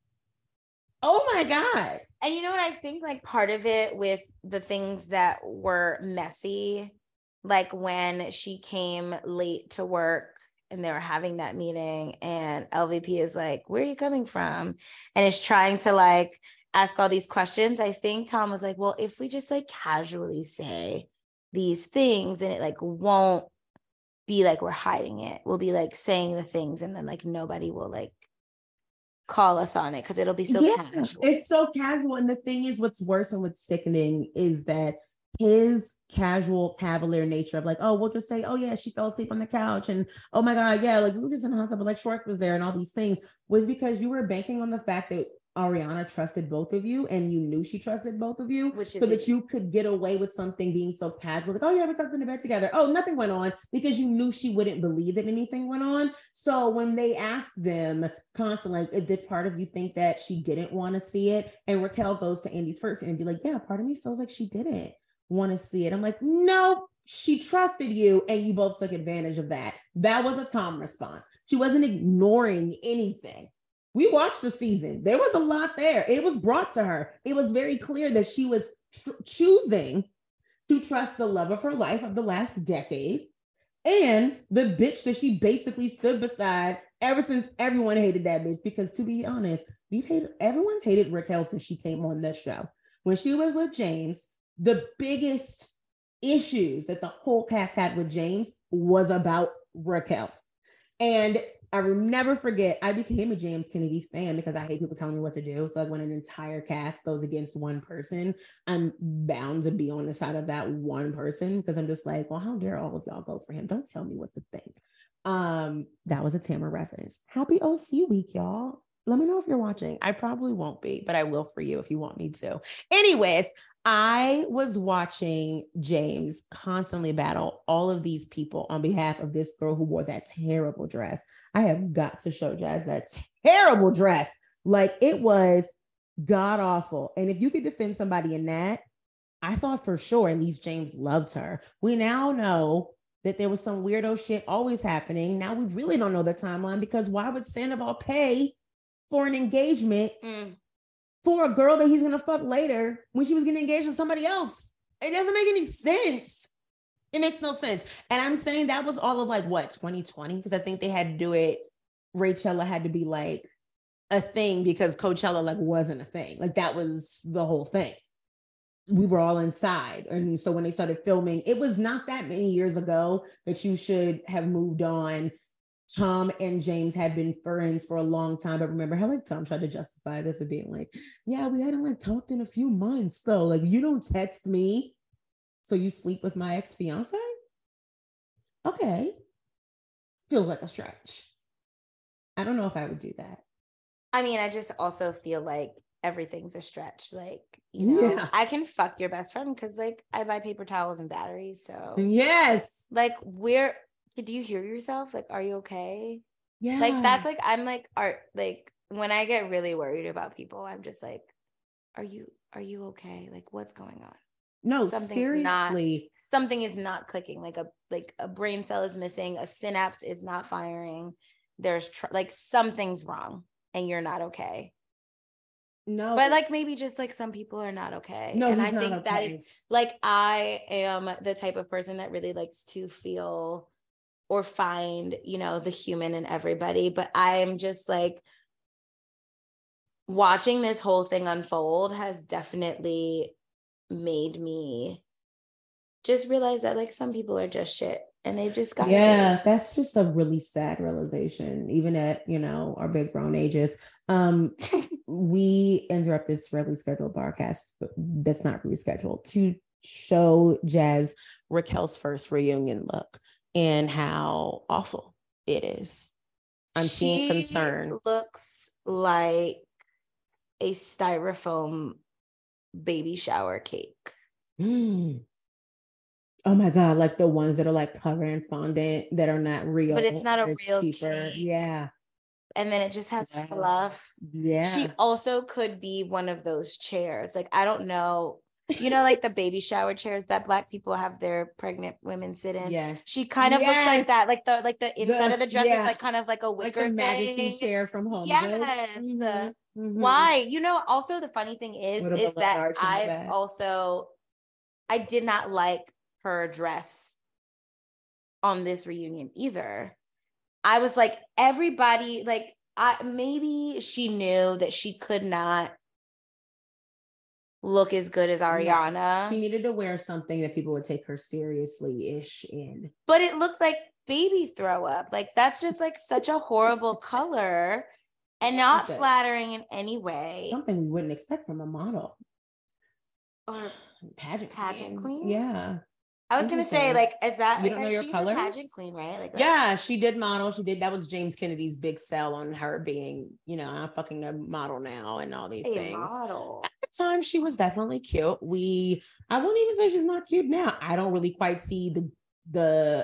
[SPEAKER 2] Oh my God.
[SPEAKER 4] And you know what? I think like part of it with the things that were messy, like when she came late to work and they were having that meeting and L V P is like, where are you coming from? And is trying to like ask all these questions. I think Tom was like, well, if we just like casually say these things and it like won't be like we're hiding it, we'll be like saying the things and then like nobody will like call us on it because it'll be so yeah, casual.
[SPEAKER 2] It's so casual. And the thing is, what's worse and what's sickening is that his casual cavalier nature of like, oh, we'll just say, oh yeah, she fell asleep on the couch and oh my God, yeah, like we were just in the hot tub, but like Schwartz was there and all these things, was because you were banking on the fact that Ariana trusted both of you and you knew she trusted both of you, Which so that it. you could get away with something being so casual, like, oh yeah, we slept in the bed together. Oh, nothing went on, because you knew she wouldn't believe that anything went on. So when they asked them constantly, like, did part of you think that she didn't want to see it? And Raquel goes to Andy's first and be like, yeah, part of me feels like she didn't want to see it. I'm like, no, she trusted you and you both took advantage of that. That was a Tom response. She wasn't ignoring anything. We watched the season. There was a lot there. It was brought to her. It was very clear that she was tr- choosing to trust the love of her life of the last decade and the bitch that she basically stood beside ever since everyone hated that bitch. Because to be honest, we've hated, everyone's hated Raquel since she came on this show. When she was with James, the biggest issues that the whole cast had with James was about Raquel. And I will never forget, I became a James Kennedy fan because I hate people telling me what to do. So like when an entire cast goes against one person, I'm bound to be on the side of that one person because I'm just like, well, how dare all of y'all go for him? Don't tell me what to think. Um, that was a Tamara reference. Happy O C week, y'all. Let me know if you're watching. I probably won't be, but I will for you if you want me to. Anyways, I was watching James constantly battle all of these people on behalf of this girl who wore that terrible dress. I have got to show Jazz that terrible dress. Like, it was god awful. And if you could defend somebody in that, I thought for sure at least James loved her. We now know that there was some weirdo shit always happening. Now we really don't know the timeline because why would Sandoval pay for an engagement mm. for a girl that he's gonna fuck later when she was getting engaged to somebody else? It doesn't make any sense. It makes no sense. And I'm saying that was all of like what, twenty twenty? Because I think they had to do it. Rachella had to be like a thing because Coachella like wasn't a thing. Like that was the whole thing. We were all inside. And so when they started filming, it was not that many years ago that you should have moved on. Tom and James had been friends for a long time. But remember how like Tom tried to justify this and being like, yeah, we hadn't like talked in a few months though. Like you don't text me. So you sleep with my ex-fiance? Okay. Feels like a stretch. I don't know if I would do that.
[SPEAKER 4] I mean, I just also feel like everything's a stretch. Like, you know, yeah. I can fuck your best friend because like I buy paper towels and batteries. So
[SPEAKER 2] yes.
[SPEAKER 4] Like where do you hear yourself? Like, are you okay?
[SPEAKER 2] Yeah.
[SPEAKER 4] Like that's like I'm like art like when I get really worried about people, I'm just like, are you are you okay? Like what's going on?
[SPEAKER 2] No,
[SPEAKER 4] something
[SPEAKER 2] seriously.
[SPEAKER 4] Not, something is not clicking. Like a like a brain cell is missing, a synapse is not firing. There's tr- like something's wrong and you're not okay.
[SPEAKER 2] No.
[SPEAKER 4] But like maybe just like some people are not okay.
[SPEAKER 2] No,
[SPEAKER 4] and
[SPEAKER 2] he's
[SPEAKER 4] I
[SPEAKER 2] not
[SPEAKER 4] think
[SPEAKER 2] okay.
[SPEAKER 4] that is like I am the type of person that really likes to feel or find, you know, the human in everybody. But I'm just like watching this whole thing unfold has definitely made me just realize that like some people are just shit and they've just got
[SPEAKER 2] yeah be. That's just a really sad realization even at you know our big grown ages. um we interrupt this regularly scheduled broadcast that's not rescheduled to show Jazz Raquel's first reunion look and how awful it is. I'm
[SPEAKER 4] she
[SPEAKER 2] seeing concern.
[SPEAKER 4] Looks like a styrofoam baby shower cake.
[SPEAKER 2] Mm. Oh my God, like the ones that are like covered in fondant that are not real.
[SPEAKER 4] But it's not a it's real
[SPEAKER 2] cheaper. Cake. Yeah.
[SPEAKER 4] And then it just has
[SPEAKER 2] yeah.
[SPEAKER 4] fluff.
[SPEAKER 2] Yeah.
[SPEAKER 4] She also could be one of those chairs. Like, I don't know. You know, like the baby shower chairs that Black people have their pregnant women sit in.
[SPEAKER 2] Yes.
[SPEAKER 4] She kind of
[SPEAKER 2] yes.
[SPEAKER 4] looks like that. Like the like the inside
[SPEAKER 2] the,
[SPEAKER 4] of the dress
[SPEAKER 2] yeah.
[SPEAKER 4] is like kind of like a wicker
[SPEAKER 2] like the
[SPEAKER 4] thing.
[SPEAKER 2] magazine chair from Home
[SPEAKER 4] Yes.
[SPEAKER 2] Mm-hmm. Mm-hmm.
[SPEAKER 4] Why? You know, also the funny thing is, is that I also, I did not like her dress on this reunion either. I was like, everybody, like, I maybe she knew that she could not look as good as Ariana.
[SPEAKER 2] Yeah. She needed to wear something that people would take her seriously-ish in.
[SPEAKER 4] But it looked like baby throw up. Like, that's just like such a horrible color and not okay. flattering in any way.
[SPEAKER 2] Something we wouldn't expect from a model.
[SPEAKER 4] Or
[SPEAKER 2] pageant,
[SPEAKER 4] pageant
[SPEAKER 2] queen.
[SPEAKER 4] queen.
[SPEAKER 2] Yeah.
[SPEAKER 4] I was gonna say, like, is that
[SPEAKER 2] you
[SPEAKER 4] like
[SPEAKER 2] don't know
[SPEAKER 4] that,
[SPEAKER 2] your
[SPEAKER 4] she's
[SPEAKER 2] colors?
[SPEAKER 4] A pageant queen, right? Like,
[SPEAKER 2] yeah, she did model. She did. That was James Kennedy's big sell on her being, you know, I'm fucking a model now and all these
[SPEAKER 4] a
[SPEAKER 2] things.
[SPEAKER 4] Model.
[SPEAKER 2] At the time, she was definitely cute. We, I won't even say she's not cute now. I don't really quite see the the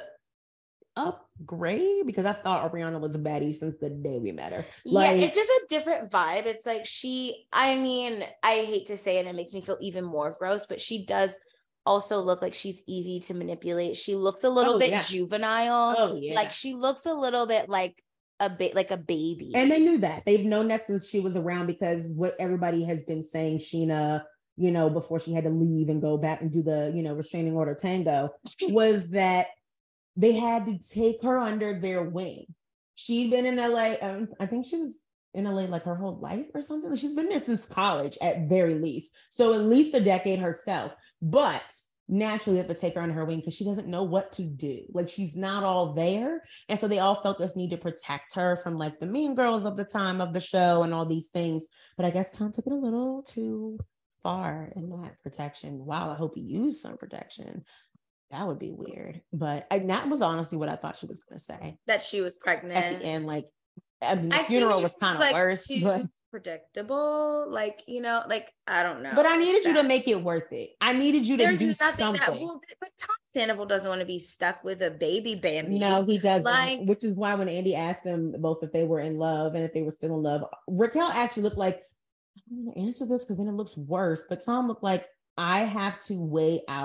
[SPEAKER 2] upgrade because I thought Ariana was a baddie since the day we met her.
[SPEAKER 4] Like, yeah, it's just a different vibe. It's like she. I mean, I hate to say it, it makes me feel even more gross, but she does also look like she's easy to manipulate. She looks a little oh, bit yeah. juvenile.
[SPEAKER 2] Oh yeah.
[SPEAKER 4] Like she looks a little bit like a bit like a baby.
[SPEAKER 2] And they knew that. They've known that since she was around because what everybody has been saying, Sheena, you know, before she had to leave and go back and do the, you know, restraining order tango, was that they had to take her under their wing. She'd been in L A. Um, I think she was in L A like her whole life or something. She's been there since college at very least. So at least a decade herself. But naturally, they have to take her under her wing because she doesn't know what to do. Like she's not all there. And so they all felt this need to protect her from like the mean girls of the time of the show and all these things. But I guess Tom took it a little too far in that protection. Wow, I hope he used some protection. That would be weird. But I, that was honestly what I thought she was going to say.
[SPEAKER 4] That she was pregnant.
[SPEAKER 2] At the end, like, I mean, the I funeral was kind of like worse. But
[SPEAKER 4] predictable, like, you know, like, I don't know.
[SPEAKER 2] But I needed that. you to make it worth it. I needed you to There's do something. That, well,
[SPEAKER 4] but Tom Sandoval doesn't want to be stuck with a baby Bambi.
[SPEAKER 2] No, he doesn't.
[SPEAKER 4] Like,
[SPEAKER 2] which is why when Andy asked them both if they were in love and if they were still in love, Raquel actually looked like, I don't want to answer this because then it looks worse. But Tom looked like, I have to weigh out.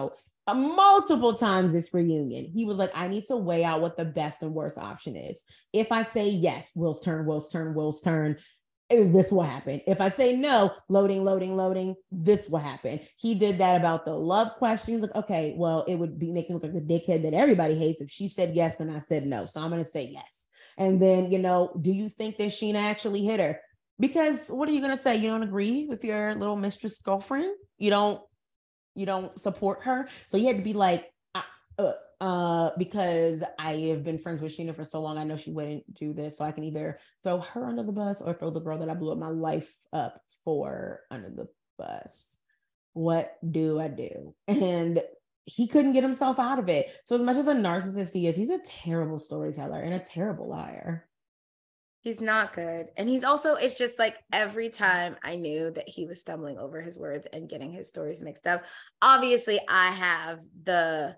[SPEAKER 2] uh, multiple times this reunion, he was like, I need to weigh out what the best and worst option is. If I say yes, Will's turn, Will's turn, Will's turn, this will happen. If I say no, loading, loading, loading, this will happen. He did that about the love questions. Like, okay, well, it would be making look like the dickhead that everybody hates if she said yes and I said no. So I'm going to say yes. And then, you know, do you think that Sheena actually hit her? Because what are you going to say? You don't agree with your little mistress girlfriend? You don't, you don't support her? So he had to be like, uh, uh, uh, because I have been friends with Sheena for so long, I know she wouldn't do this. So I can either throw her under the bus or throw the girl that I blew up my life up for under the bus. What do I do? And he couldn't get himself out of it. So as much of a narcissist he is, he's a terrible storyteller and a terrible liar.
[SPEAKER 4] He's not good. And he's also, it's just like every time I knew that he was stumbling over his words and getting his stories mixed up. Obviously, I have the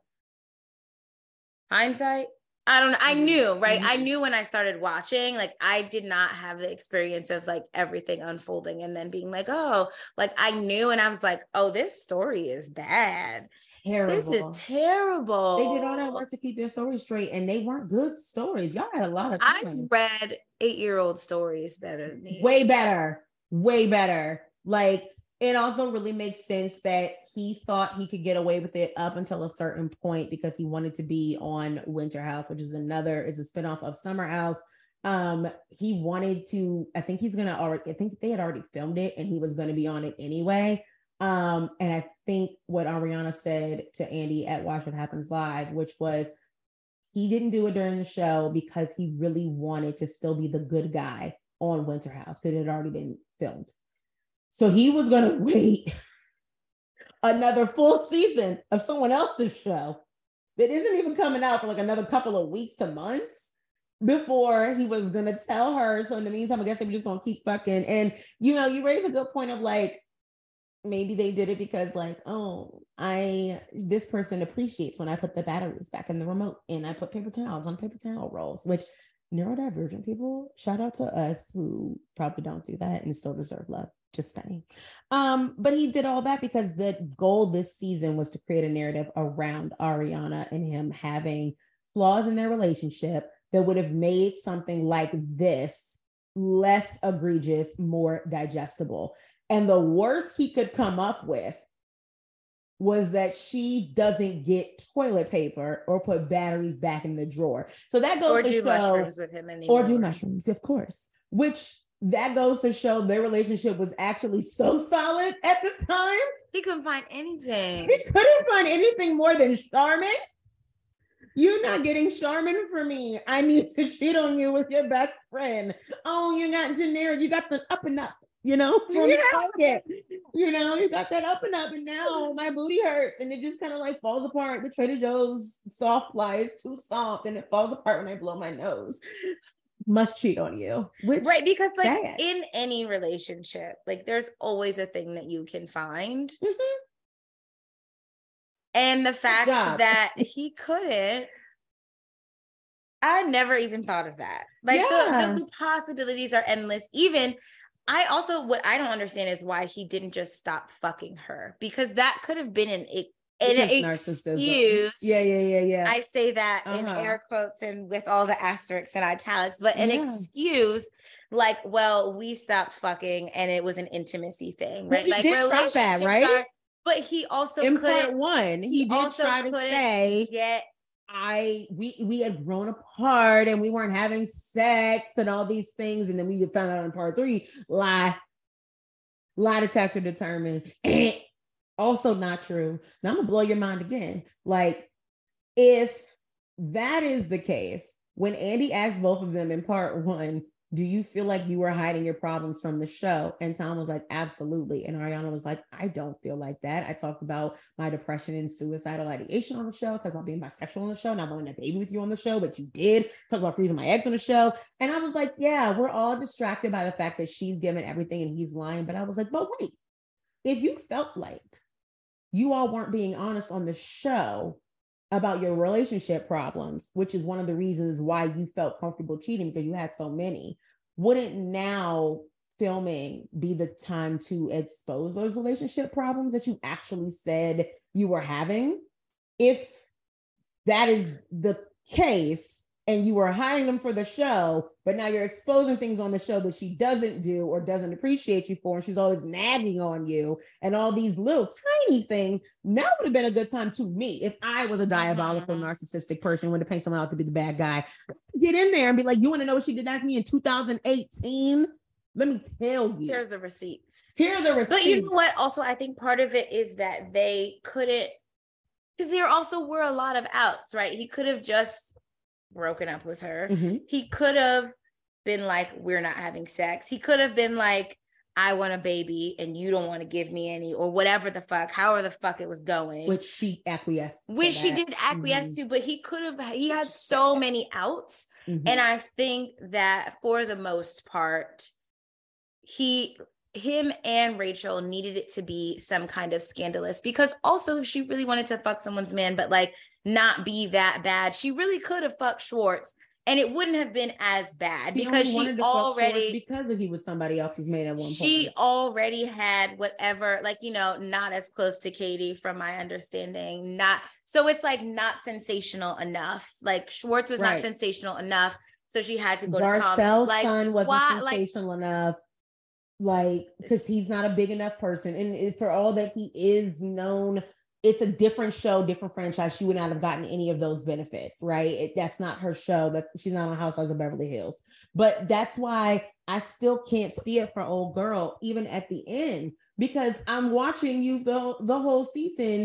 [SPEAKER 4] hindsight. I don't know. I knew, right? Mm-hmm. I knew when I started watching, like I did not have the experience of like everything unfolding and then being like, oh, like I knew and I was like, oh, this story is bad. Terrible. This is terrible.
[SPEAKER 2] They did all that work to keep their stories straight and they weren't good stories. Y'all had a lot of
[SPEAKER 4] time. I've read eight-year-old stories better than these.
[SPEAKER 2] Way better. Way better. Like, it also really makes sense that he thought he could get away with it up until a certain point because he wanted to be on Winter House, which is another, is a spinoff of Summer House. Um, he wanted to, I think he's going to already, I think they had already filmed it and he was going to be on it anyway. Um, and I think what Ariana said to Andy at Watch What Happens Live, which was he didn't do it during the show because he really wanted to still be the good guy on Winter House because it had already been filmed. So he was going to wait another full season of someone else's show that isn't even coming out for like another couple of weeks to months before he was going to tell her. So in the meantime, I guess they were just going to keep fucking. And, you know, you raise a good point of like, maybe they did it because like, oh, I, this person appreciates when I put the batteries back in the remote and I put paper towels on paper towel rolls, which neurodivergent people, shout out to us who probably don't do that and still deserve love. Just saying. Um, but he did all that because the goal this season was to create a narrative around Ariana and him having flaws in their relationship that would have made something like this less egregious, more digestible. And the worst he could come up with was that she doesn't get toilet paper or put batteries back in the drawer. So that goes
[SPEAKER 4] or
[SPEAKER 2] to
[SPEAKER 4] do
[SPEAKER 2] show,
[SPEAKER 4] mushrooms with him anymore.
[SPEAKER 2] Or do mushrooms, of course, which that goes to show their relationship was actually so solid at the time.
[SPEAKER 4] He couldn't find anything.
[SPEAKER 2] He couldn't find anything more than Charmin. You're not getting Charmin for me. I need to cheat on you with your best friend. Oh, you got generic. You got the up and up, you know, from yeah. Target. You know, you got that up and up, and now my booty hurts, and it just kind of like falls apart. The Trader Joe's soft fly is too soft, and it falls apart when I blow my nose. Must cheat on you, which
[SPEAKER 4] right? Because like sad. In any relationship, like there's always a thing that you can find, mm-hmm. and the fact that he couldn't, I never even thought of that. Like yeah. the, the, the possibilities are endless. Even I also what I don't understand is why he didn't just stop fucking her, because that could have been an an excuse.
[SPEAKER 2] Yeah, yeah, yeah, yeah.
[SPEAKER 4] I say that uh-huh. in air quotes and with all the asterisks and italics, but an yeah. excuse like, well, we stopped fucking and it was an intimacy thing, right?
[SPEAKER 2] Well,
[SPEAKER 4] like
[SPEAKER 2] did try that, right?
[SPEAKER 4] Are, but he also
[SPEAKER 2] in
[SPEAKER 4] couldn't.
[SPEAKER 2] Part one, he, he did also try to say,
[SPEAKER 4] get,
[SPEAKER 2] I we we had grown apart and we weren't having sex and all these things, and then we found out in part three, lie, lie detector determined. Also not true. Now I'm gonna blow your mind again. Like, if that is the case, when Andy asked both of them in part one, do you feel like you were hiding your problems from the show? And Tom was like, absolutely. And Ariana was like, I don't feel like that. I talked about my depression and suicidal ideation on the show. I talked about being bisexual on the show, not wanting a baby with you on the show, but you did. Talk about freezing my eggs on the show. And I was like, yeah, we're all distracted by the fact that she's given everything and he's lying. But I was like, but wait, if you felt like you all weren't being honest on the show about your relationship problems, which is one of the reasons why you felt comfortable cheating because you had so many, wouldn't now filming be the time to expose those relationship problems that you actually said you were having? if that is the case, and you were hiring them for the show, but now you're exposing things on the show that she doesn't do or doesn't appreciate you for, and she's always nagging on you and all these little tiny things, now would have been a good time to me if I was a diabolical, mm-hmm. narcissistic person who wanted to paint someone out to be the bad guy. Get in there and be like, you want to know what she did that to me in two thousand eighteen? Let me tell you.
[SPEAKER 4] Here's the receipts.
[SPEAKER 2] Here are the receipts.
[SPEAKER 4] But you know what? Also, I think part of it is that they couldn't, because there also were a lot of outs, right? He could have just broken up with her. Mm-hmm. He could have been like, we're not having sex. He could have been like, I want a baby and you don't want to give me any, or whatever the fuck, however the fuck it was going.
[SPEAKER 2] Which she acquiesced to.
[SPEAKER 4] Which she did acquiesce mm-hmm. to, but he could have, he had so many outs. Mm-hmm. And I think that for the most part, he, him and Rachel needed it to be some kind of scandalous, because also if she really wanted to fuck someone's man, but like not be that bad, she really could have fucked Schwartz and it wouldn't have been as bad. See, because she already,
[SPEAKER 2] because if he was somebody else who's made at one point,
[SPEAKER 4] she already had whatever, like, you know, not as close to Katie from my understanding, not, so it's like not sensational enough. Like Schwartz was right. not sensational enough. So she had to go
[SPEAKER 2] Garcelle's
[SPEAKER 4] to Tom's.
[SPEAKER 2] Like, son wasn't why, sensational like, enough. Like, because he's not a big enough person. And for all that he is known, it's a different show, different franchise. She would not have gotten any of those benefits, right? It, that's not her show. That's she's not on Housewives of Beverly Hills. But that's why I still can't see it for old girl, even at the end, because I'm watching you the, the whole season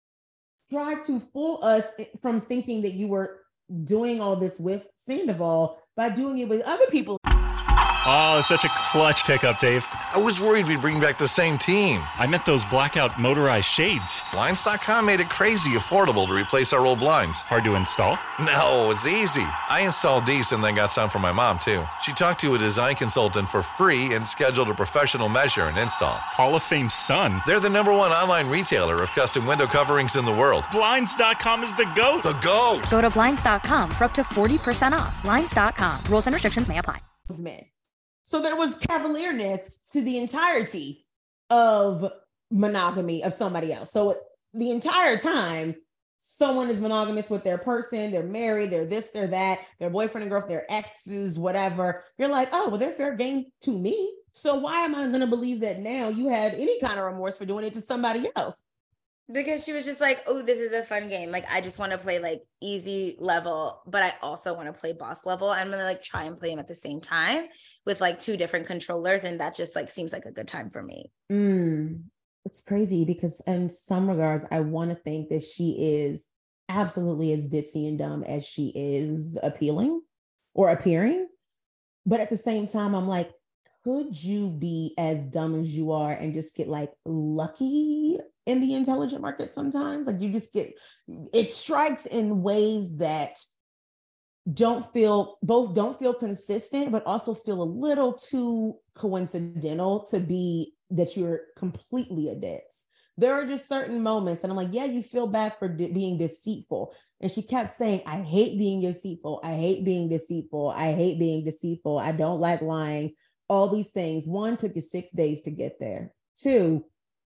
[SPEAKER 2] try to fool us from thinking that you were doing all this with Sandoval by doing it with other people.
[SPEAKER 5] Oh, it's such a clutch pickup, Dave.
[SPEAKER 6] I was worried we'd bring back the same team.
[SPEAKER 5] I meant those blackout motorized shades.
[SPEAKER 6] Blinds dot com made it crazy affordable to replace our old blinds.
[SPEAKER 5] Hard to install?
[SPEAKER 6] No, it's easy. I installed these and then got some for my mom, too. She talked to a design consultant for free and scheduled a professional measure and install.
[SPEAKER 5] Hall of Fame son.
[SPEAKER 6] They're the number one online retailer of custom window coverings in the world.
[SPEAKER 5] Blinds dot com is the GOAT.
[SPEAKER 6] The GOAT.
[SPEAKER 7] Go to Blinds dot com for up to forty percent off. Blinds dot com. Rules and restrictions may apply.
[SPEAKER 2] Men. So there was cavalierness to the entirety of monogamy of somebody else. So the entire time, someone is monogamous with their person, they're married, they're this, they're that, their boyfriend and girlfriend, their exes, whatever. You're like, oh, well, they're fair game to me. So why am I going to believe that now you had any kind of remorse for doing it to somebody else?
[SPEAKER 4] Because she was just like, oh, this is a fun game. Like, I just want to play like easy level, but I also want to play boss level. I'm going to like try and play them at the same time with like two different controllers. And that just like seems like a good time for me.
[SPEAKER 2] Mm, it's crazy because in some regards, I want to think that she is absolutely as ditzy and dumb as she is appealing or appearing. But at the same time, I'm like, could you be as dumb as you are and just get like lucky in the intelligent market sometimes? Like you just get, it strikes in ways that don't feel, both don't feel consistent, but also feel a little too coincidental to be that you're completely a ditz. There are just certain moments and I'm like, yeah, you feel bad for de- being deceitful. And she kept saying, I hate being deceitful. I hate being deceitful. I hate being deceitful. I don't like lying. All these things. One, took you six days to get there. Two,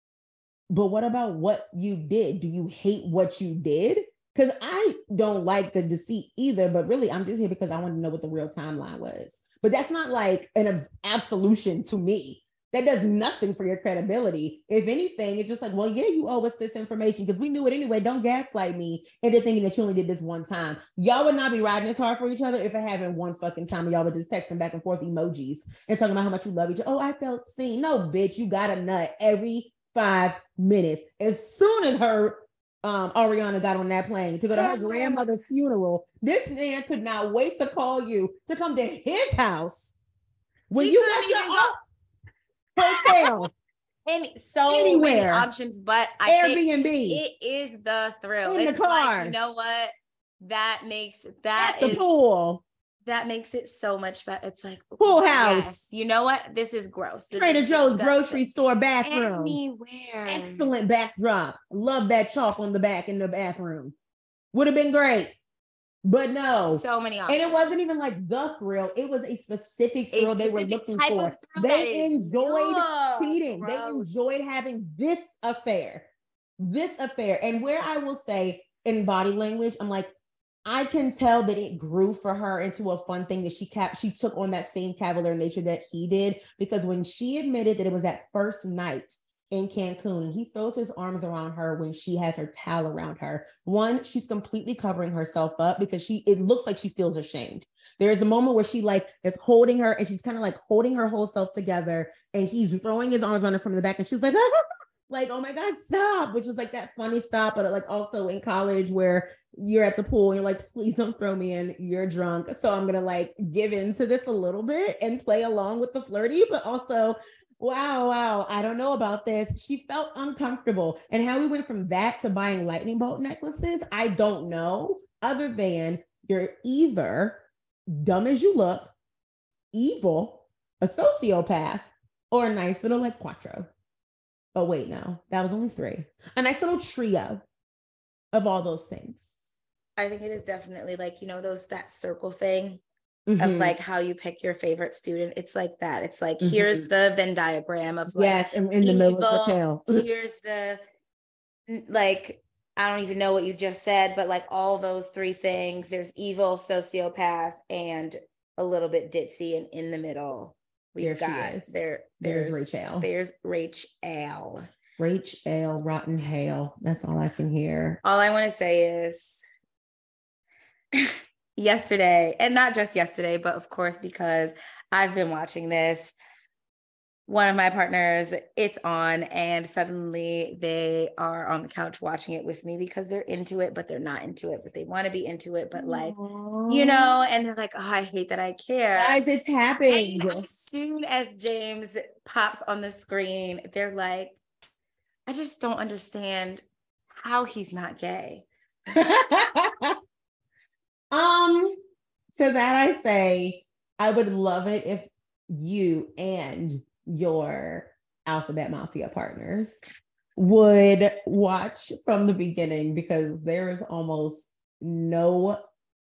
[SPEAKER 2] but what about what you did? Do you hate what you did? Because I don't like the deceit either, but really I'm just here because I want to know what the real timeline was. But that's not like an abs- absolution to me. That does nothing for your credibility. If anything, it's just like, well, yeah, you owe us this information because we knew it anyway. Don't gaslight me into thinking that you only did this one time. Y'all would not be riding this hard for each other if it happened one fucking time. Y'all would just texting back and forth emojis and talking about how much you love each other. Oh, I felt seen. No, bitch, you got a nut every five minutes. As soon as her um, Ariana got on that plane to go to her grandmother's funeral, this man could not wait to call you to come to his house when
[SPEAKER 4] he
[SPEAKER 2] you got your own hotel.
[SPEAKER 4] And so
[SPEAKER 2] Anywhere.
[SPEAKER 4] many options, but I
[SPEAKER 2] Airbnb.
[SPEAKER 4] think it is the thrill.
[SPEAKER 2] In the
[SPEAKER 4] it's
[SPEAKER 2] car.
[SPEAKER 4] Like, you know what? That makes that
[SPEAKER 2] At the
[SPEAKER 4] is,
[SPEAKER 2] pool.
[SPEAKER 4] That makes it so much better. It's like
[SPEAKER 2] Pool
[SPEAKER 4] yes.
[SPEAKER 2] house.
[SPEAKER 4] You know what? This is gross. This
[SPEAKER 2] Trader
[SPEAKER 4] is
[SPEAKER 2] Joe's
[SPEAKER 4] disgusting.
[SPEAKER 2] grocery store bathroom.
[SPEAKER 4] Anywhere.
[SPEAKER 2] Excellent backdrop. Love that chalk on the back in the bathroom. Would have been great. But no.
[SPEAKER 4] So many options.
[SPEAKER 2] And it wasn't even like the thrill. It was a specific thrill
[SPEAKER 4] a
[SPEAKER 2] they
[SPEAKER 4] specific
[SPEAKER 2] were looking
[SPEAKER 4] type
[SPEAKER 2] for.
[SPEAKER 4] Of thrill
[SPEAKER 2] They enjoyed
[SPEAKER 4] Ugh,
[SPEAKER 2] cheating.
[SPEAKER 4] gross.
[SPEAKER 2] They enjoyed having this affair. This affair. And where I will say, in body language, I'm like, I can tell that it grew for her into a fun thing that she kept, she took on that same cavalier nature that he did, because when she admitted that it was that first night in Cancun, he throws his arms around her when she has her towel around her. One, she's completely covering herself up because she, it looks like she feels ashamed. There's a moment where she like is holding her and she's kind of like holding her whole self together, and he's throwing his arms around her from the back, and she's like, like, oh my God, stop, which was like that funny stop, but like also in college where you're at the pool and you're like, please don't throw me in, you're drunk. So I'm going to like give into this a little bit and play along with the flirty, but also, wow, wow, I don't know about this. She felt uncomfortable. And how we went from that to buying lightning bolt necklaces, I don't know, other than you're either dumb as you look, evil, a sociopath, or a nice little like quattro. Oh, wait, no, that was only three. A nice little trio of all those things.
[SPEAKER 4] I think it is definitely like, you know, those, that circle thing
[SPEAKER 2] Mm-hmm.
[SPEAKER 4] of like how you pick your favorite student. It's like that. It's like,
[SPEAKER 2] Mm-hmm.
[SPEAKER 4] here's the Venn diagram of like,
[SPEAKER 2] yes, and in the middle is Raquel.
[SPEAKER 4] Here's the, like, I don't even know what you just said, but like all those three things, there's evil, sociopath, and a little bit ditzy, and in the middle, we've
[SPEAKER 2] there
[SPEAKER 4] got,
[SPEAKER 2] is.
[SPEAKER 4] there,
[SPEAKER 2] there's,
[SPEAKER 4] there's
[SPEAKER 2] Rachel.
[SPEAKER 4] There's Rachel.
[SPEAKER 2] Rachel, rotten hell. That's all I can hear.
[SPEAKER 4] All I want to say is yesterday, and not just yesterday, but of course, because I've been watching this, one of my partners, it's on, and suddenly they are on the couch watching it with me because they're into it, but they're not into it, but they want to be into it, but like,
[SPEAKER 2] Aww.
[SPEAKER 4] you know, and they're like, oh, I hate that I care.
[SPEAKER 2] Guys, it's happening.
[SPEAKER 4] And as soon as James pops on the screen, they're like, I just don't understand how he's not gay.
[SPEAKER 2] um, to that I say, I would love it if you and your Alphabet Mafia partners would watch from the beginning, because there is almost no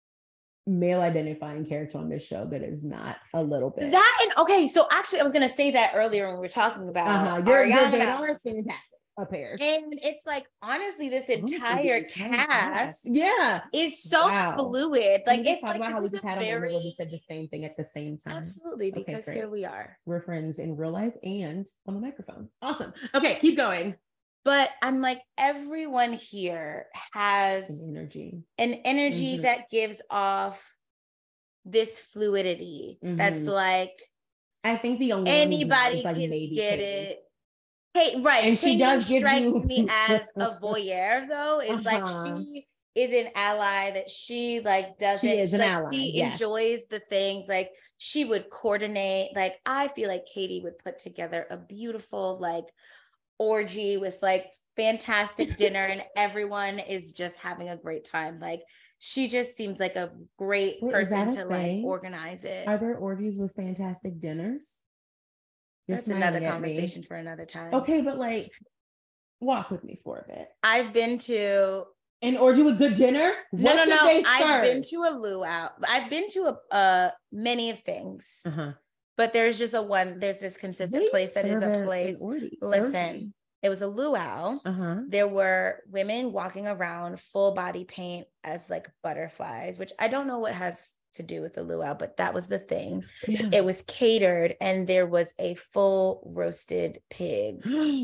[SPEAKER 2] male identifying character on this show that is not a little bit.
[SPEAKER 4] That and okay, so actually I was gonna say that earlier when we were talking about
[SPEAKER 2] uh-huh. Your, your, they
[SPEAKER 4] Ariana.
[SPEAKER 2] are fantastic. A pair.
[SPEAKER 4] And it's like, honestly, this
[SPEAKER 2] Honestly,
[SPEAKER 4] entire
[SPEAKER 2] the entire
[SPEAKER 4] cast
[SPEAKER 2] cast. Yeah.
[SPEAKER 4] is so
[SPEAKER 2] Wow.
[SPEAKER 4] fluid.
[SPEAKER 2] Can
[SPEAKER 4] Like,
[SPEAKER 2] we just
[SPEAKER 4] it's
[SPEAKER 2] talk
[SPEAKER 4] like,
[SPEAKER 2] about how we
[SPEAKER 4] this
[SPEAKER 2] just
[SPEAKER 4] is
[SPEAKER 2] had
[SPEAKER 4] a
[SPEAKER 2] on
[SPEAKER 4] very,
[SPEAKER 2] we said the same thing at the same time.
[SPEAKER 4] absolutely,
[SPEAKER 2] Okay,
[SPEAKER 4] because
[SPEAKER 2] great.
[SPEAKER 4] here we are.
[SPEAKER 2] We're friends in real life and on the microphone. Awesome. Okay, keep going.
[SPEAKER 4] But I'm like, everyone here has
[SPEAKER 2] An energy.
[SPEAKER 4] an energy
[SPEAKER 2] Mhm.
[SPEAKER 4] that gives off this fluidity.
[SPEAKER 2] Mhm.
[SPEAKER 4] That's like,
[SPEAKER 2] I think the only one who's not
[SPEAKER 4] anybody
[SPEAKER 2] is, like,
[SPEAKER 4] can
[SPEAKER 2] maybe
[SPEAKER 4] get
[SPEAKER 2] Katie.
[SPEAKER 4] it. Hey, right.
[SPEAKER 2] And she
[SPEAKER 4] Katie
[SPEAKER 2] does give
[SPEAKER 4] strikes
[SPEAKER 2] you-
[SPEAKER 4] me as a voyeur, though. It's
[SPEAKER 2] Uh-huh.
[SPEAKER 4] like she is an ally, that she like doesn't.
[SPEAKER 2] She is an
[SPEAKER 4] like,
[SPEAKER 2] ally,
[SPEAKER 4] She
[SPEAKER 2] yes.
[SPEAKER 4] enjoys the things, like she would coordinate. Like, I feel like Katie would put together a beautiful like orgy with like fantastic dinner, and everyone is just having a great time. Like, she just seems like a great
[SPEAKER 2] Wait, is
[SPEAKER 4] person
[SPEAKER 2] that a
[SPEAKER 4] to like
[SPEAKER 2] thing?
[SPEAKER 4] organize it.
[SPEAKER 2] Are there orgies with fantastic dinners? You're
[SPEAKER 4] That's another
[SPEAKER 2] smiling at me.
[SPEAKER 4] conversation for another time.
[SPEAKER 2] Okay, but like, walk with me for a bit.
[SPEAKER 4] I've been to
[SPEAKER 2] An orgy with good dinner?
[SPEAKER 4] no,
[SPEAKER 2] What
[SPEAKER 4] no,
[SPEAKER 2] did
[SPEAKER 4] no.
[SPEAKER 2] they
[SPEAKER 4] I've
[SPEAKER 2] serve?
[SPEAKER 4] been to a luau. I've been to a uh many of things,
[SPEAKER 2] Uh-huh.
[SPEAKER 4] but there's just a one. There's this
[SPEAKER 2] What
[SPEAKER 4] consistent
[SPEAKER 2] do you
[SPEAKER 4] place that is
[SPEAKER 2] serve at
[SPEAKER 4] a
[SPEAKER 2] an
[SPEAKER 4] place.
[SPEAKER 2] orgy?
[SPEAKER 4] Listen, it was a luau.
[SPEAKER 2] Uh-huh.
[SPEAKER 4] There were women walking around full body paint as like butterflies, which I don't know what has to do with the luau, but that was the thing.
[SPEAKER 2] Yeah.
[SPEAKER 4] It was catered, and there was a full roasted pig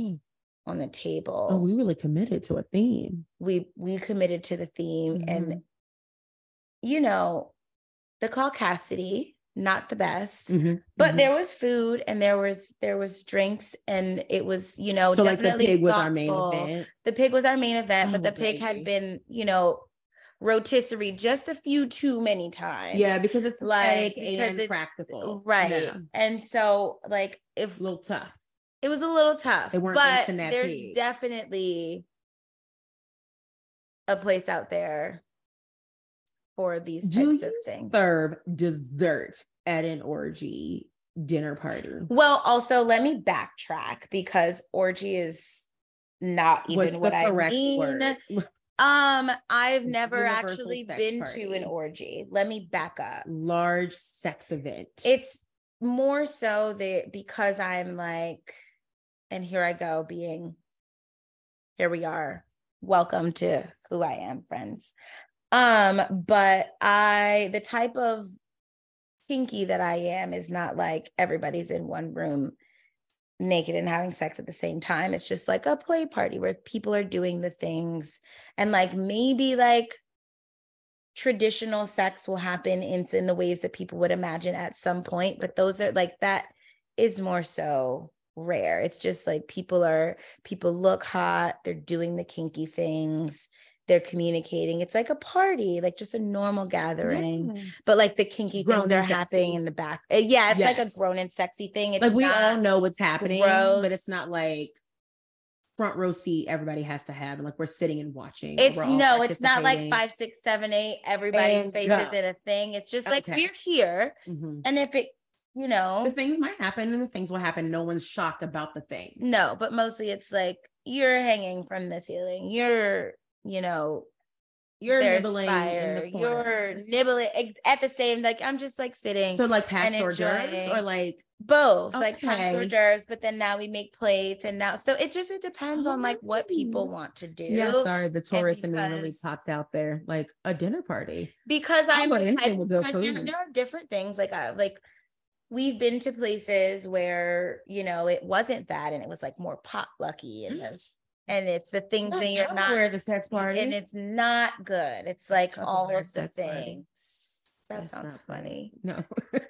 [SPEAKER 4] on the table.
[SPEAKER 2] Oh, we really committed to a theme.
[SPEAKER 4] we we committed to the theme,
[SPEAKER 2] Mhm.
[SPEAKER 4] and you know, the caucasity, not the best,
[SPEAKER 2] Mm-hmm.
[SPEAKER 4] but there was food, and there was there was drinks, and it was, you know,
[SPEAKER 2] So like the
[SPEAKER 4] definitely
[SPEAKER 2] pig was our main
[SPEAKER 4] thoughtful.
[SPEAKER 2] event.
[SPEAKER 4] The pig was our main event,
[SPEAKER 2] Oh,
[SPEAKER 4] but the
[SPEAKER 2] what
[SPEAKER 4] pig
[SPEAKER 2] crazy.
[SPEAKER 4] had been, you know, rotisserie just a few too many times.
[SPEAKER 2] Yeah, because it's
[SPEAKER 4] like
[SPEAKER 2] like
[SPEAKER 4] because
[SPEAKER 2] and
[SPEAKER 4] it's
[SPEAKER 2] practical.
[SPEAKER 4] right.
[SPEAKER 2] Yeah.
[SPEAKER 4] And so like if
[SPEAKER 2] A little tough.
[SPEAKER 4] it was a little tough,
[SPEAKER 2] They weren't
[SPEAKER 4] but
[SPEAKER 2] roasting that
[SPEAKER 4] there's
[SPEAKER 2] pig.
[SPEAKER 4] definitely a place out there for these
[SPEAKER 2] Do
[SPEAKER 4] types
[SPEAKER 2] you
[SPEAKER 4] of things.
[SPEAKER 2] serve dessert at an orgy dinner party?
[SPEAKER 4] Well, also let me backtrack, because orgy is not even
[SPEAKER 2] What's
[SPEAKER 4] what
[SPEAKER 2] the
[SPEAKER 4] I
[SPEAKER 2] correct
[SPEAKER 4] mean.
[SPEAKER 2] word?
[SPEAKER 4] Um, I've
[SPEAKER 2] It's
[SPEAKER 4] never
[SPEAKER 2] universal
[SPEAKER 4] actually
[SPEAKER 2] sex
[SPEAKER 4] been
[SPEAKER 2] party.
[SPEAKER 4] to an orgy. Let me back up.
[SPEAKER 2] Large sex event.
[SPEAKER 4] It's more so that because I'm like, and here I go being, here we are, welcome to who I am, friends. Um, but I, the type of kinky that I am is not like everybody's in one room naked and having sex at the same time. It's just like a play party where people are doing the things, and like maybe like traditional sex will happen in, in the ways that people would imagine at some point, but those are like, that is more so rare. It's just like people are, people look hot, they're doing the kinky things, they're communicating. It's like a party, like just a normal gathering, yeah. But like the kinky grown things are happening in the back. Yeah, it's yes. like a grown and sexy thing. It's
[SPEAKER 2] like we all know what's happening,
[SPEAKER 4] gross.
[SPEAKER 2] But it's not like front row seat everybody has to have, and like we're sitting and watching.
[SPEAKER 4] It's no, it's not like five, six, seven, eight, everybody's and faces go. in a thing. It's just like, okay. we're here. Mm-hmm. And if it, you know,
[SPEAKER 2] the things might happen and the things will happen. No one's shocked about the things.
[SPEAKER 4] No, but mostly it's like you're hanging from the ceiling. You're, you know,
[SPEAKER 2] you're
[SPEAKER 4] there's
[SPEAKER 2] nibbling
[SPEAKER 4] fire.
[SPEAKER 2] in the corner.
[SPEAKER 4] You're nibbling ex- at the same, like I'm just like sitting.
[SPEAKER 2] So like past hors d'oeuvres or like
[SPEAKER 4] both,
[SPEAKER 2] okay.
[SPEAKER 4] like past hors d'oeuvres, but then now we make plates, and now so it just it depends oh, on like what geez. people want to do.
[SPEAKER 2] Yeah, sorry, the tourist in me really popped out there, like a dinner party.
[SPEAKER 4] Because I'm the type, because there, there are different things. Like I like we've been to places where, you know, it wasn't that, and it was like more potlucky, and there's and it's the things that you're not
[SPEAKER 2] where the sex party,
[SPEAKER 4] and it's not good. It's like all of the things. Party. That That's sounds funny.
[SPEAKER 2] No.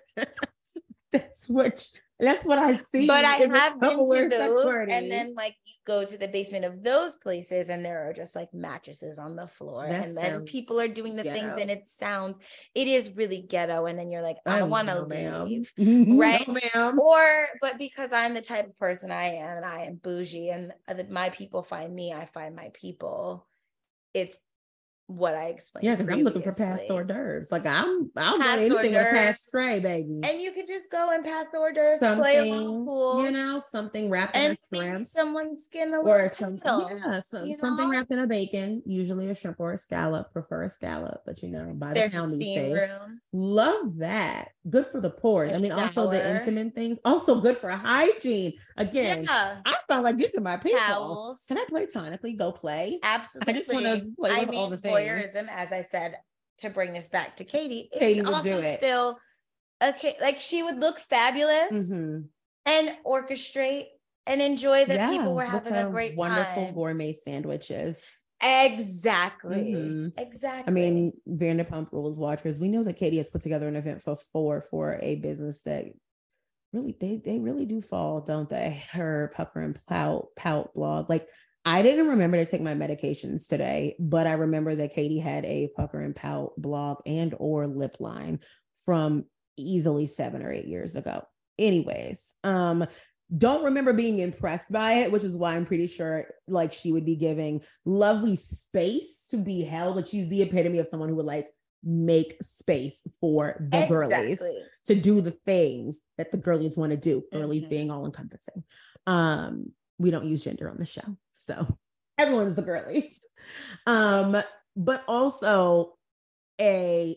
[SPEAKER 2] That's what that's what I see.
[SPEAKER 4] But I have been to those, and then like you go to the basement of those places, and there are just like mattresses on the floor, that and then people are doing the ghetto. things, and it sounds, it is really ghetto. And then you're like, I, I want to leave, right?
[SPEAKER 2] No, ma'am.
[SPEAKER 4] Or, but because I'm the type of person I am, and I am bougie, and my people find me, I find my people. It's what I explained.
[SPEAKER 2] Yeah, because I'm looking for past hors d'oeuvres. Like I'm, I'll do anything with past tray, baby.
[SPEAKER 4] And you could just go and pass hors d'oeuvres, something, play a little pool,
[SPEAKER 2] you know, something wrapped
[SPEAKER 4] in
[SPEAKER 2] a shrimp,
[SPEAKER 4] someone's skin a little,
[SPEAKER 2] or something, yeah, some,
[SPEAKER 4] you know?
[SPEAKER 2] something wrapped in a bacon, usually a shrimp or a scallop. Prefer a scallop, but you know, by the
[SPEAKER 4] There's
[SPEAKER 2] pound
[SPEAKER 4] a
[SPEAKER 2] these
[SPEAKER 4] steam
[SPEAKER 2] days.
[SPEAKER 4] room.
[SPEAKER 2] Love that. Good for the pores.
[SPEAKER 4] A
[SPEAKER 2] I mean,
[SPEAKER 4] shower.
[SPEAKER 2] also the intimate things. Also good for hygiene. Again,
[SPEAKER 4] yeah.
[SPEAKER 2] I felt like these are my people.
[SPEAKER 4] Towels.
[SPEAKER 2] Can I platonically go play?
[SPEAKER 4] Absolutely.
[SPEAKER 2] I just want to play with
[SPEAKER 4] I mean,
[SPEAKER 2] all the things.
[SPEAKER 4] Voyeurism, as I said, to bring this back to Katie, it's
[SPEAKER 2] Katie would
[SPEAKER 4] also
[SPEAKER 2] do it.
[SPEAKER 4] still okay. Like she would look fabulous
[SPEAKER 2] Mm-hmm.
[SPEAKER 4] and orchestrate and enjoy that
[SPEAKER 2] Yeah,
[SPEAKER 4] people were
[SPEAKER 2] with
[SPEAKER 4] having
[SPEAKER 2] her
[SPEAKER 4] a great
[SPEAKER 2] wonderful
[SPEAKER 4] time.
[SPEAKER 2] gourmet sandwiches.
[SPEAKER 4] Exactly.
[SPEAKER 2] Mm-hmm.
[SPEAKER 4] Exactly.
[SPEAKER 2] I mean, Vanderpump Rules watchers, we know that Katie has put together an event for four for a business that really they they really do fall, don't they? Her Pucker and Pout Pout blog. Like I didn't remember to take my medications today, but I remember that Katie had a Pucker and Pout blog and or lip line from easily seven or eight years ago. Anyways, um, don't remember being impressed by it, which is why I'm pretty sure like she would be giving lovely space to be held. Like she's the epitome of someone who would like make space for the
[SPEAKER 4] exactly.
[SPEAKER 2] girlies to do the things that the girlies want to do. Girlies
[SPEAKER 4] Mm-hmm.
[SPEAKER 2] being all encompassing. Um, we don't use gender on the show, so everyone's the girlies. Um, but also a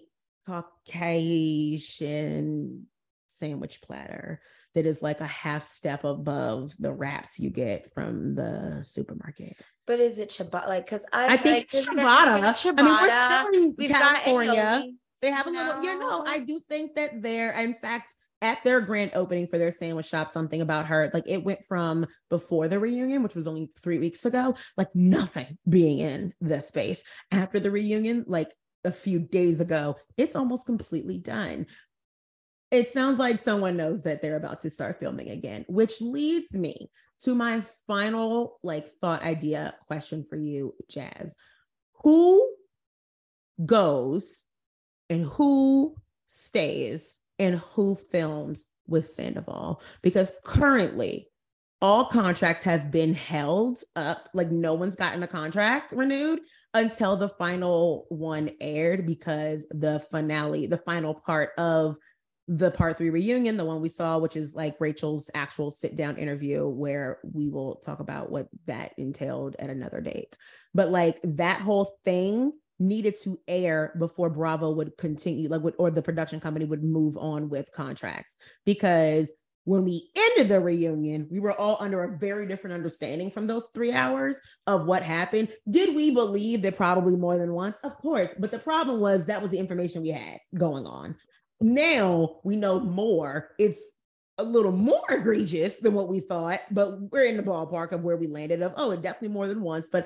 [SPEAKER 2] Caucasian sandwich platter that is like a half step above the wraps you get from the supermarket.
[SPEAKER 4] But is it ciabatta? Like, because I,
[SPEAKER 2] I think
[SPEAKER 4] like,
[SPEAKER 2] ciabatta.
[SPEAKER 4] ciabatta.
[SPEAKER 2] I mean, we're still in
[SPEAKER 4] We've
[SPEAKER 2] California.
[SPEAKER 4] got
[SPEAKER 2] They have a little, you know, I do think that they're, in fact, at their grand opening for their sandwich shop, something about her, like it went from before the reunion, which was only three weeks ago, like nothing being in the space. After the reunion, like a few days ago, it's almost completely done. It sounds like someone knows that they're about to start filming again, which leads me to my final like thought idea question for you, Jazz. Who goes and who stays and who films with Sandoval? Because currently all contracts have been held up. Like no one's gotten a contract renewed until the final one aired, because the finale, the final part of the part three reunion, the one we saw, which is like Rachel's actual sit down interview, where we will talk about what that entailed at another date. But like that whole thing needed to air before Bravo would continue, like, would, or the production company would move on with contracts, because when we ended the reunion, we were all under a very different understanding from those three hours of what happened. Did we believe that probably more than once? Of course. But the problem was that was the information we had going on. Now we know more. It's a little more egregious than what we thought, but we're in the ballpark of where we landed of, oh, definitely more than once. But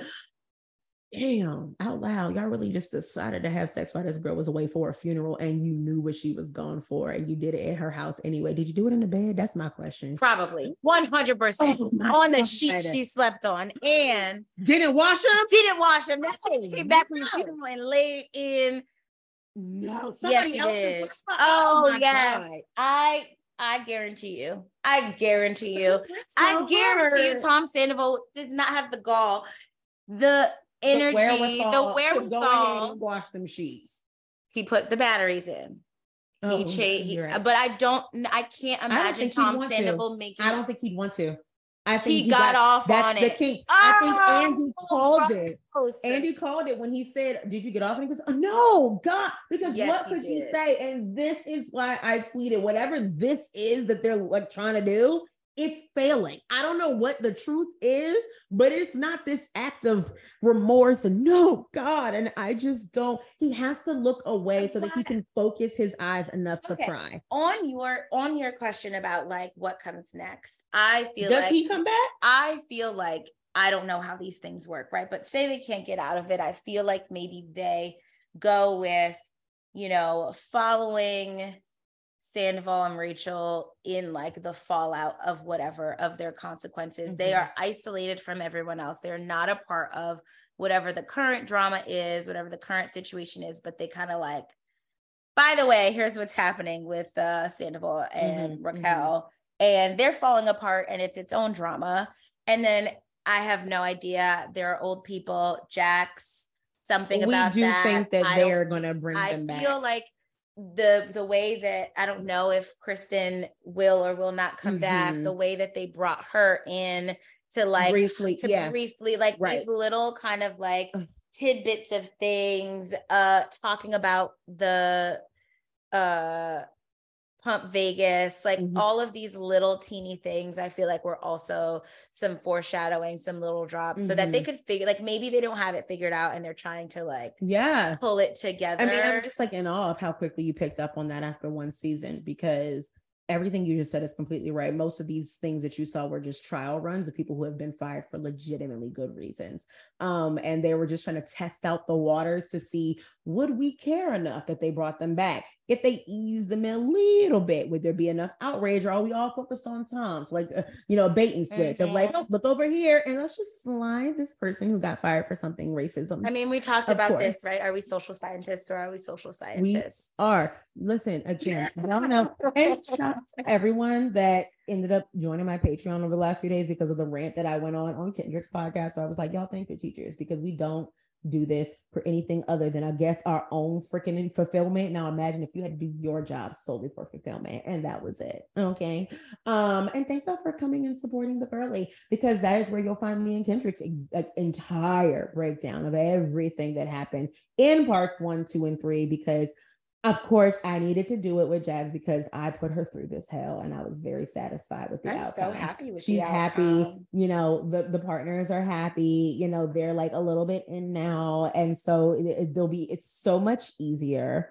[SPEAKER 2] damn, out loud, y'all really just decided to have sex while this girl was away for a funeral and you knew what she was going for and you did it at her house anyway. Did you do it in the bed? That's my question.
[SPEAKER 4] Probably one hundred percent
[SPEAKER 2] Oh,
[SPEAKER 4] on the
[SPEAKER 2] God.
[SPEAKER 4] sheet she slept on and
[SPEAKER 2] Didn't wash them?
[SPEAKER 4] didn't wash them. That bitch came back from the
[SPEAKER 2] no.
[SPEAKER 4] funeral and laid in.
[SPEAKER 2] No,
[SPEAKER 4] Yes,
[SPEAKER 2] somebody
[SPEAKER 4] she
[SPEAKER 2] else.
[SPEAKER 4] did.
[SPEAKER 2] Is-
[SPEAKER 4] Oh,
[SPEAKER 2] my
[SPEAKER 4] yes.
[SPEAKER 2] God.
[SPEAKER 4] I I guarantee you. I guarantee you.
[SPEAKER 2] That's
[SPEAKER 4] I
[SPEAKER 2] so
[SPEAKER 4] guarantee you
[SPEAKER 2] hard.
[SPEAKER 4] Tom Sandoval does not have the gall, the energy,
[SPEAKER 2] wherewithal
[SPEAKER 4] the
[SPEAKER 2] to go ahead
[SPEAKER 4] wherewithal.
[SPEAKER 2] and wash them sheets.
[SPEAKER 4] He put the batteries in.
[SPEAKER 2] Oh,
[SPEAKER 4] he changed,
[SPEAKER 2] you're right.
[SPEAKER 4] but I don't, I can't
[SPEAKER 2] I don't
[SPEAKER 4] imagine
[SPEAKER 2] think he'd
[SPEAKER 4] Tom
[SPEAKER 2] want to.
[SPEAKER 4] Sandoval making.
[SPEAKER 2] I don't think he'd want to. I think
[SPEAKER 4] He got off
[SPEAKER 2] that's
[SPEAKER 4] on
[SPEAKER 2] the
[SPEAKER 4] it.
[SPEAKER 2] key. I think
[SPEAKER 4] Oh,
[SPEAKER 2] Andy called it.
[SPEAKER 4] gross.
[SPEAKER 2] Andy called it when he said, "Did you get off?" And he goes, oh, "No, God," because
[SPEAKER 4] Yes,
[SPEAKER 2] what
[SPEAKER 4] he
[SPEAKER 2] could you
[SPEAKER 4] did.
[SPEAKER 2] say? And this is why I tweeted, whatever this is that they're like trying to do, it's failing. I don't know what the truth is, but it's not this act of remorse and no, God. And I just don't. He has to look away so that he can focus his eyes enough to
[SPEAKER 4] Okay.
[SPEAKER 2] cry.
[SPEAKER 4] On your on your question about like what comes next, I feel
[SPEAKER 2] Does
[SPEAKER 4] like
[SPEAKER 2] he come back?
[SPEAKER 4] I feel like I don't know how these things work, right? But say they can't get out of it. I feel like maybe they go with, you know, following Sandoval and Rachel in like the fallout of whatever of their consequences.
[SPEAKER 2] Mm-hmm.
[SPEAKER 4] They are isolated from everyone else. They're not a part of whatever the current drama is, whatever the current situation is, but they kind of like, by the way, here's what's happening with uh, Sandoval and
[SPEAKER 2] Mm-hmm,
[SPEAKER 4] Raquel, and they're falling apart and it's its own drama. And then I have no idea. There are old people, Jax, something
[SPEAKER 2] We
[SPEAKER 4] about
[SPEAKER 2] do
[SPEAKER 4] that.
[SPEAKER 2] think that
[SPEAKER 4] I
[SPEAKER 2] they
[SPEAKER 4] don't
[SPEAKER 2] are going to bring
[SPEAKER 4] I
[SPEAKER 2] them back.
[SPEAKER 4] feel like the the way that I don't know if Kristen will or will not come back,
[SPEAKER 2] Mhm.
[SPEAKER 4] the way that they brought her in to like
[SPEAKER 2] briefly,
[SPEAKER 4] to
[SPEAKER 2] yeah.
[SPEAKER 4] briefly like
[SPEAKER 2] Right.
[SPEAKER 4] these little kind of like
[SPEAKER 2] Ugh.
[SPEAKER 4] tidbits of things, uh talking about the uh Pump Vegas, like
[SPEAKER 2] Mhm.
[SPEAKER 4] all of these little teeny things. I feel like were also some foreshadowing, some little drops, so that they
[SPEAKER 2] Mhm.
[SPEAKER 4] could figure, like maybe they don't have it figured out and they're trying to like
[SPEAKER 2] Yeah.
[SPEAKER 4] pull it together.
[SPEAKER 2] I mean, I'm just like in awe of how quickly you picked up on that after one season, because everything you just said is completely right. Most of these things that you saw were just trial runs of people who have been fired for legitimately good reasons. Um, and they were just trying to test out the waters to see, would we care enough that they brought them back? If they eased them in a little bit, would there be enough outrage, or are we all focused on Tom? So like, uh, you know, a bait and switch of like,
[SPEAKER 4] Mhm.
[SPEAKER 2] oh, look over here and let's just slide this person who got fired for something racism.
[SPEAKER 4] I mean, we talked
[SPEAKER 2] Of
[SPEAKER 4] about this,
[SPEAKER 2] course.
[SPEAKER 4] right? Are we social scientists or are we social
[SPEAKER 2] We
[SPEAKER 4] scientists?
[SPEAKER 2] are. Listen, again, I don't know. And shout out to everyone that ended up joining my Patreon over the last few days because of the rant that I went on on Kendrick's podcast, where I was like, y'all thank your teachers, because we don't do this for anything other than, I guess, our own freaking fulfillment. Now imagine if you had to do your job solely for fulfillment, and that was it. Okay. Um, and thank you for coming and supporting the girly, because that is where you'll find me and Kendrick's ex- like, entire breakdown of everything that happened in parts one, two, and three, because of course I needed to do it with Jazz because I put her through this hell and I was very satisfied with the
[SPEAKER 4] I'm
[SPEAKER 2] outcome.
[SPEAKER 4] so happy with
[SPEAKER 2] She's
[SPEAKER 4] the
[SPEAKER 2] happy,
[SPEAKER 4] outcome.
[SPEAKER 2] you know, the, the partners are happy, you know, they're like a little bit in now. And so it, it, they'll be, it's so much easier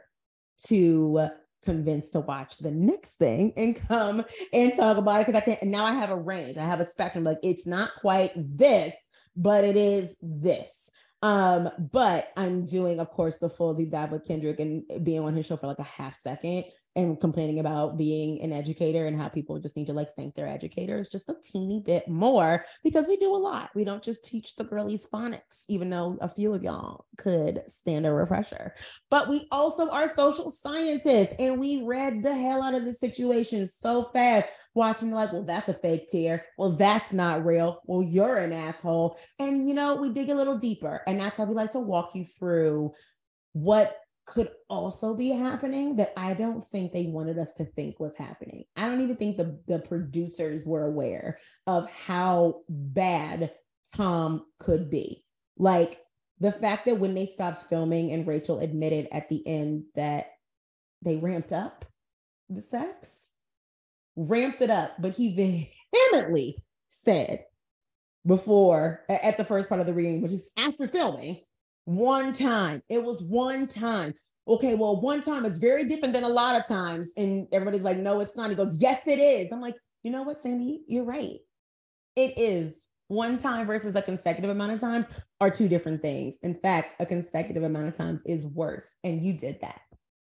[SPEAKER 2] to convince to watch the next thing and come and talk about it. Cause I can, and now I have a range, I have a spectrum, like it's not quite this, but it is this. Um, but I'm doing, of course, the full deep dive with Kendrick and being on his show for like a half second and complaining about being an educator and how people just need to like thank their educators just a teeny bit more, because we do a lot. We don't just teach the girlies phonics, even though a few of y'all could stand a refresher, but we also are social scientists and we read the hell out of the situation so fast. Watching like, well, that's a fake tear. Well, that's not real. Well, you're an asshole. And, you know, we dig a little deeper. And that's how we like to walk you through what could also be happening that I don't think they wanted us to think was happening. I don't even think the, the producers were aware of how bad Tom could be. Like the fact that when they stopped filming and Rachel admitted at the end that they ramped up the sex, ramped it up, but he vehemently said before, at the first part of the reading, which is after filming, one time. It was one time. Okay, well, one time is very different than a lot of times. And everybody's like, no, it's not. He goes, yes, it is. I'm like, you know what, Sandy? You're right. It is. One time versus a consecutive amount of times are two different things. In fact, a consecutive amount of times is worse. And you did that.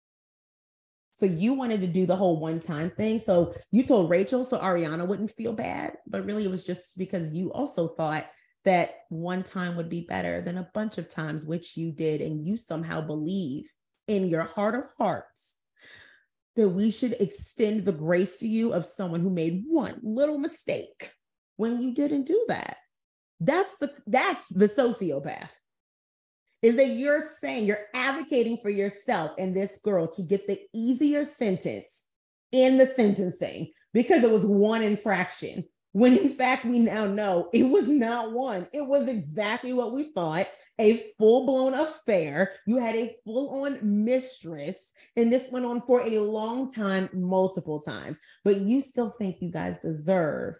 [SPEAKER 2] So you wanted to do the whole one time thing. So you told Rachel so Ariana wouldn't feel bad, but really it was just because you also thought that one time would be better than a bunch of times, which you did. And you somehow believe in your heart of hearts that we should extend the grace to you of someone who made one little mistake when you didn't do that. That's the, that's the sociopath. Is that you're saying, you're advocating for yourself and this girl to get the easier sentence in the sentencing because it was one infraction, when in fact we now know it was not one. It was exactly what we thought, a full-blown affair. You had a full-on mistress, and this went on for a long time, multiple times, but you still think you guys deserve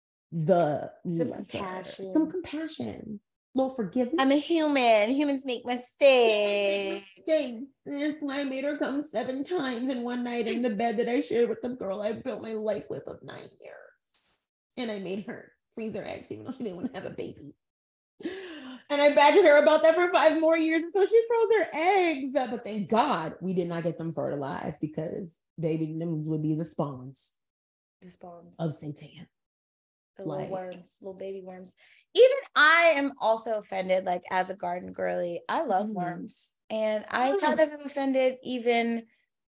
[SPEAKER 2] the
[SPEAKER 4] some compassion.
[SPEAKER 2] Some compassion. Little forgiveness.
[SPEAKER 4] I'm a human. Humans make mistakes.
[SPEAKER 2] That's why I made her come seven times in one night in the bed that I shared with the girl I built my life with of nine years. And I made her freeze her eggs even though she didn't want to have a baby. And I badgered her about that for five more years until she froze her eggs. But thank God we did not get them fertilized because baby limbs would be the spawns.
[SPEAKER 4] The spawns.
[SPEAKER 2] Of Satan.
[SPEAKER 4] The
[SPEAKER 2] Like,
[SPEAKER 4] little worms, little baby worms. Even I am also offended, like as a garden girly, I love mm-hmm. worms. And I mm-hmm. kind of am offended even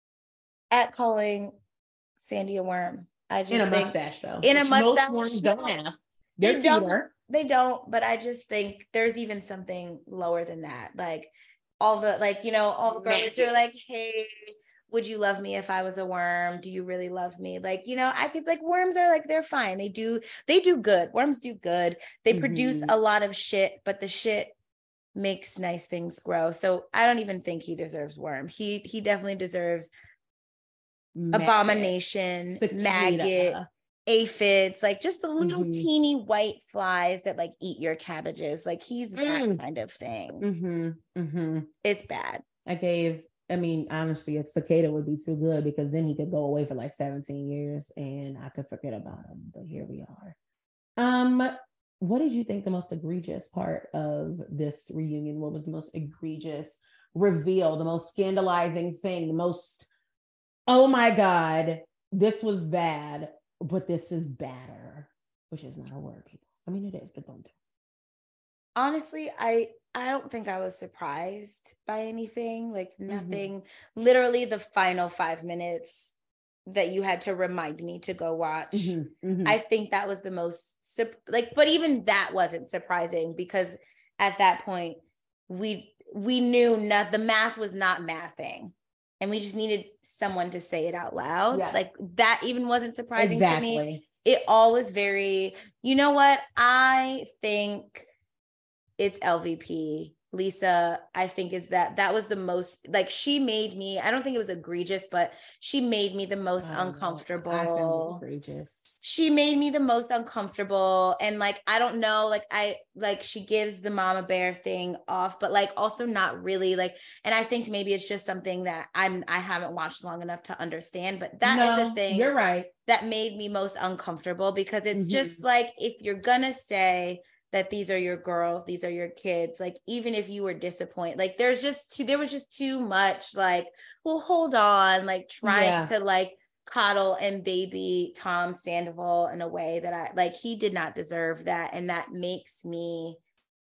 [SPEAKER 4] at calling Sandy a worm. I just
[SPEAKER 2] in a
[SPEAKER 4] think,
[SPEAKER 2] mustache though.
[SPEAKER 4] In a mustache.
[SPEAKER 2] Most worms don't have. They're
[SPEAKER 4] they don't,
[SPEAKER 2] cuter.
[SPEAKER 4] They don't, but I just think there's even something lower than that. Like all the, like, you know, all the girls are like, hey, would you love me if I was a worm? Do you really love me? Like, you know, I could like worms are like, they're fine. They do, they do good. Worms do good. They mm-hmm. produce a lot of shit, but the shit makes nice things grow. So I don't even think he deserves worm. He, he definitely deserves maggot, abomination, cicada, maggot, aphids, like just the little mm-hmm. teeny white flies that like eat your cabbages. Like he's that mm. kind of thing.
[SPEAKER 2] Mm-hmm. Mm-hmm.
[SPEAKER 4] It's bad.
[SPEAKER 2] I gave I mean, honestly, a cicada would be too good because then he could go away for like seventeen years and I could forget about him. But here we are. Um, what did you think the most egregious part of this reunion? What was the most egregious reveal, the most scandalizing thing, the most, oh my God, this was bad, but this is badder, which is not a word, people. I mean, it is, but don't.
[SPEAKER 4] Honestly, I I don't think I was surprised by anything, like nothing, mm-hmm. literally the final five minutes that you had to remind me to go watch. Mm-hmm. Mm-hmm. I think that was the most, like, but even that wasn't surprising because at that point we, we knew not, the math was not mathing and we just needed someone to say it out loud. Yeah. Like that even wasn't surprising exactly. to me. It all was very, you know what? I think it's L V P. Lisa, I think is that that was the most, like she made me, I don't think it was egregious, but she made me the most oh, uncomfortable.
[SPEAKER 2] Egregious.
[SPEAKER 4] She made me the most uncomfortable. And like, I don't know, like I, like she gives the mama bear thing off, but like also not really like, and I think maybe it's just something that I'm, I haven't watched long enough to understand, but that
[SPEAKER 2] no,
[SPEAKER 4] is the thing
[SPEAKER 2] you're right.
[SPEAKER 4] that made me most uncomfortable because it's mm-hmm. just like, if you're gonna say that these are your girls, these are your kids, like even if you were disappointed, like there's just too, there was just too much like, well, hold on, like trying yeah. to like coddle and baby Tom Sandoval in a way that I, like he did not deserve that. And that makes me,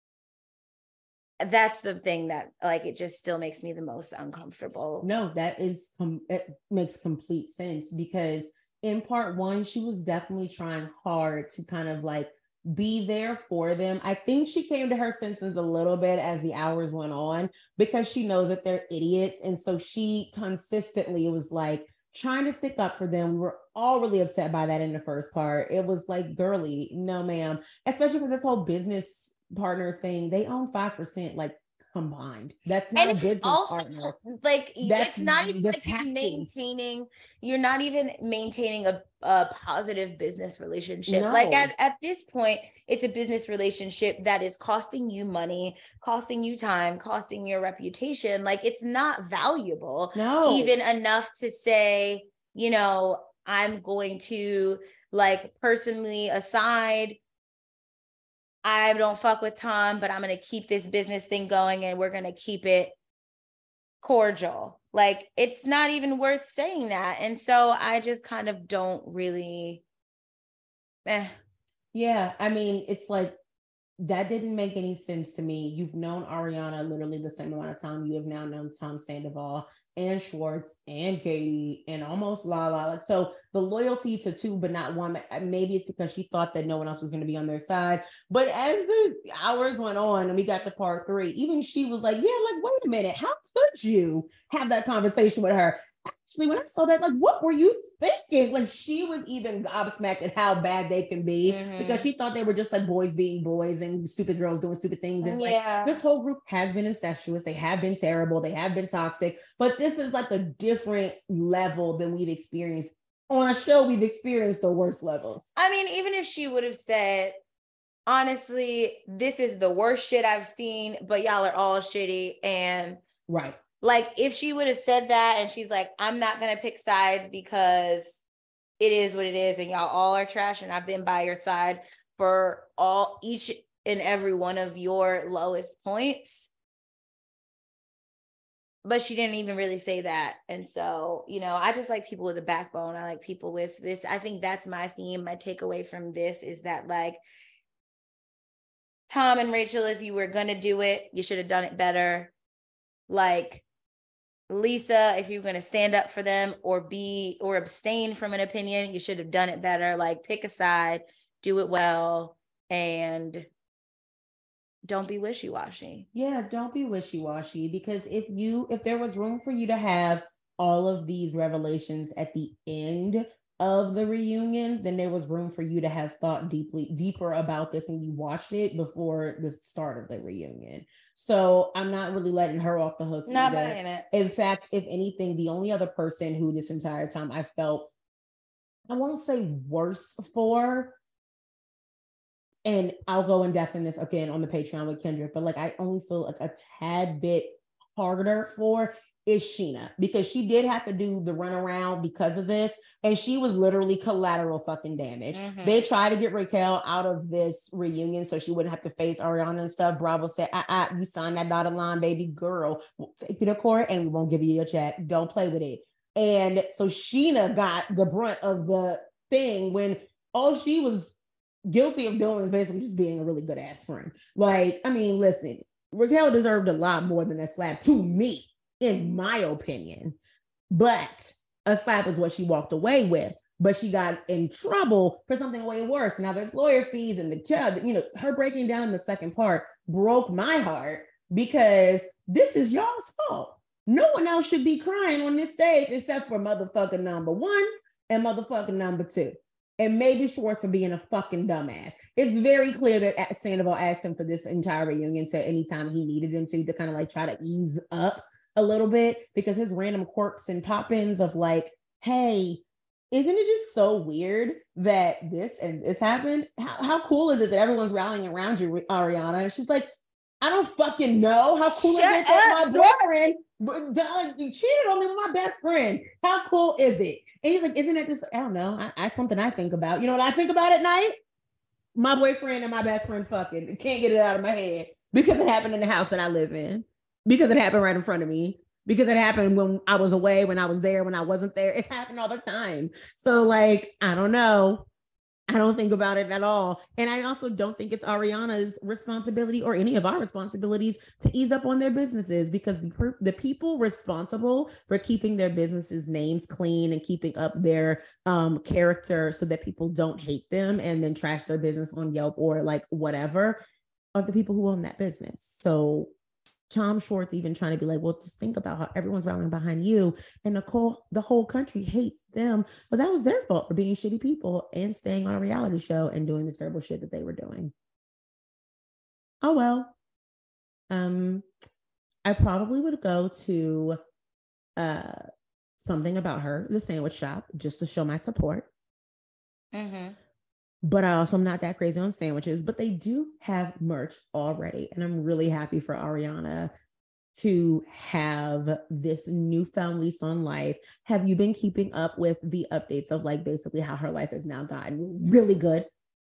[SPEAKER 4] that's the thing that like, it just still makes me the most uncomfortable.
[SPEAKER 2] No, that is, um, it makes complete sense because in part one, she was definitely trying hard to kind of like be there for them. I think she came to her senses a little bit as the hours went on because she knows that they're idiots. And so she consistently was like trying to stick up for them. We were all really upset by that in the first part. It was like, girly, no ma'am, especially with this whole business partner thing. They own five percent. Like, combined. That's not
[SPEAKER 4] and
[SPEAKER 2] a business
[SPEAKER 4] also,
[SPEAKER 2] partner.
[SPEAKER 4] like
[SPEAKER 2] That's
[SPEAKER 4] it's not even
[SPEAKER 2] the
[SPEAKER 4] like you're
[SPEAKER 2] taxes.
[SPEAKER 4] maintaining you're not even maintaining a, a positive business relationship.
[SPEAKER 2] No.
[SPEAKER 4] Like at, at this point, it's a business relationship that is costing you money, costing you time, costing your reputation. Like it's not valuable,
[SPEAKER 2] No.
[SPEAKER 4] even enough to say, you know, I'm going to like personally aside, I don't fuck with Tom, but I'm going to keep this business thing going and we're going to keep it cordial. Like it's not even worth saying that. And so I just kind of don't really eh.
[SPEAKER 2] Yeah, I mean, it's like that didn't make any sense to me. You've known Ariana literally the same amount of time you have now known Tom Sandoval and Schwartz and Katie and almost Lala. Like, so the loyalty to two, but not one, maybe it's because she thought that no one else was going to be on their side. But as the hours went on and we got to part three, even she was like, yeah, like, wait a minute, how could you have that conversation with her? Actually, when I saw that, like, what were you thinking? Like, she was even gobsmacked at how bad they can be mm-hmm. because she thought they were just like boys being boys and stupid girls doing stupid things. And
[SPEAKER 4] yeah.
[SPEAKER 2] like, this whole group has been incestuous. They have been terrible. They have been toxic. But this is like a different level than we've experienced. On a show, we've experienced the worst levels.
[SPEAKER 4] I mean, even if she would have said, honestly, this is the worst shit I've seen, but y'all are all shitty. And
[SPEAKER 2] right.
[SPEAKER 4] Like if she would have said that and she's like, I'm not going to pick sides because it is what it is and y'all all are trash and I've been by your side for all each and every one of your lowest points. But she didn't even really say that. And so, you know, I just like people with a backbone. I like people with this. I think that's my theme. My takeaway from this is that like Tom and Rachel, if you were going to do it, you should have done it better. Like, Lisa, if you're going to stand up for them or be or abstain from an opinion, you should have done it better. Like pick a side, do it well, and don't be wishy-washy.
[SPEAKER 2] Yeah, don't be wishy-washy because if you if there was room for you to have all of these revelations at the end of the reunion, then there was room for you to have thought deeply deeper about this when you watched it before the start of the reunion. So I'm not really letting her off the hook.
[SPEAKER 4] Not
[SPEAKER 2] either.
[SPEAKER 4] buying it.
[SPEAKER 2] In fact, if anything, the only other person who this entire time I felt, I won't say worse for, and I'll go in depth in this again on the Patreon with Kendrick, but like I only feel like a tad bit harder for is Sheena, because she did have to do the runaround because of this, and she was literally collateral fucking damage. Mm-hmm. They tried to get Raquel out of this reunion so she wouldn't have to face Ariana and stuff. Bravo said, ah, ah, you signed that dotted line, baby girl. We'll take you to court and we won't give you your check. Don't play with it. And so Sheena got the brunt of the thing when all she was guilty of doing was basically just being a really good ass friend. Like, I mean, listen, Raquel deserved a lot more than that slap to me, in my opinion, but a slap is what she walked away with, but she got in trouble for something way worse. Now there's lawyer fees and the child, you know, her breaking down the second part broke my heart because this is y'all's fault. No one else should be crying on this stage except for motherfucking number one and motherfucking number two. And maybe Schwartz for being a fucking dumbass. It's very clear that Sandoval asked him for this entire reunion to anytime he needed him to, to kind of like try to ease up a little bit, because his random quirks and pop-ins of like, hey, isn't it just so weird that this and this happened? How, how cool is it that everyone's rallying around you, Ariana? And she's like, I don't fucking know. How cool Shut is it that up, my boyfriend you cheated on me with my best friend? How cool is it? And he's like, isn't that just, I don't know. I, I something I think about. You know what I think about at night? My boyfriend and my best friend fucking can't get it out of my head because it happened in the house that I live in. Because it happened right in front of me. Because it happened when I was away, when I was there, when I wasn't there. It happened all the time. So like, I don't know. I don't think about it at all. And I also don't think it's Ariana's responsibility or any of our responsibilities to ease up on their businesses, because the, the people responsible for keeping their businesses' names clean and keeping up their um, character so that people don't hate them and then trash their business on Yelp or like whatever are the people who own that business. So Tom Schwartz even trying to be like, well, just think about how everyone's rallying behind you and Nicole, the whole country hates them. But that was their fault for being shitty people and staying on a reality show and doing the terrible shit that they were doing. Oh, well. Um, I probably would go to uh, something about her, the sandwich shop, just to show my support.
[SPEAKER 4] Mm-hmm.
[SPEAKER 2] But I also am not that crazy on sandwiches, but they do have merch already. And I'm really happy for Ariana to have this newfound lease on life. Have you been keeping up with the updates of like basically how her life has now gotten really good?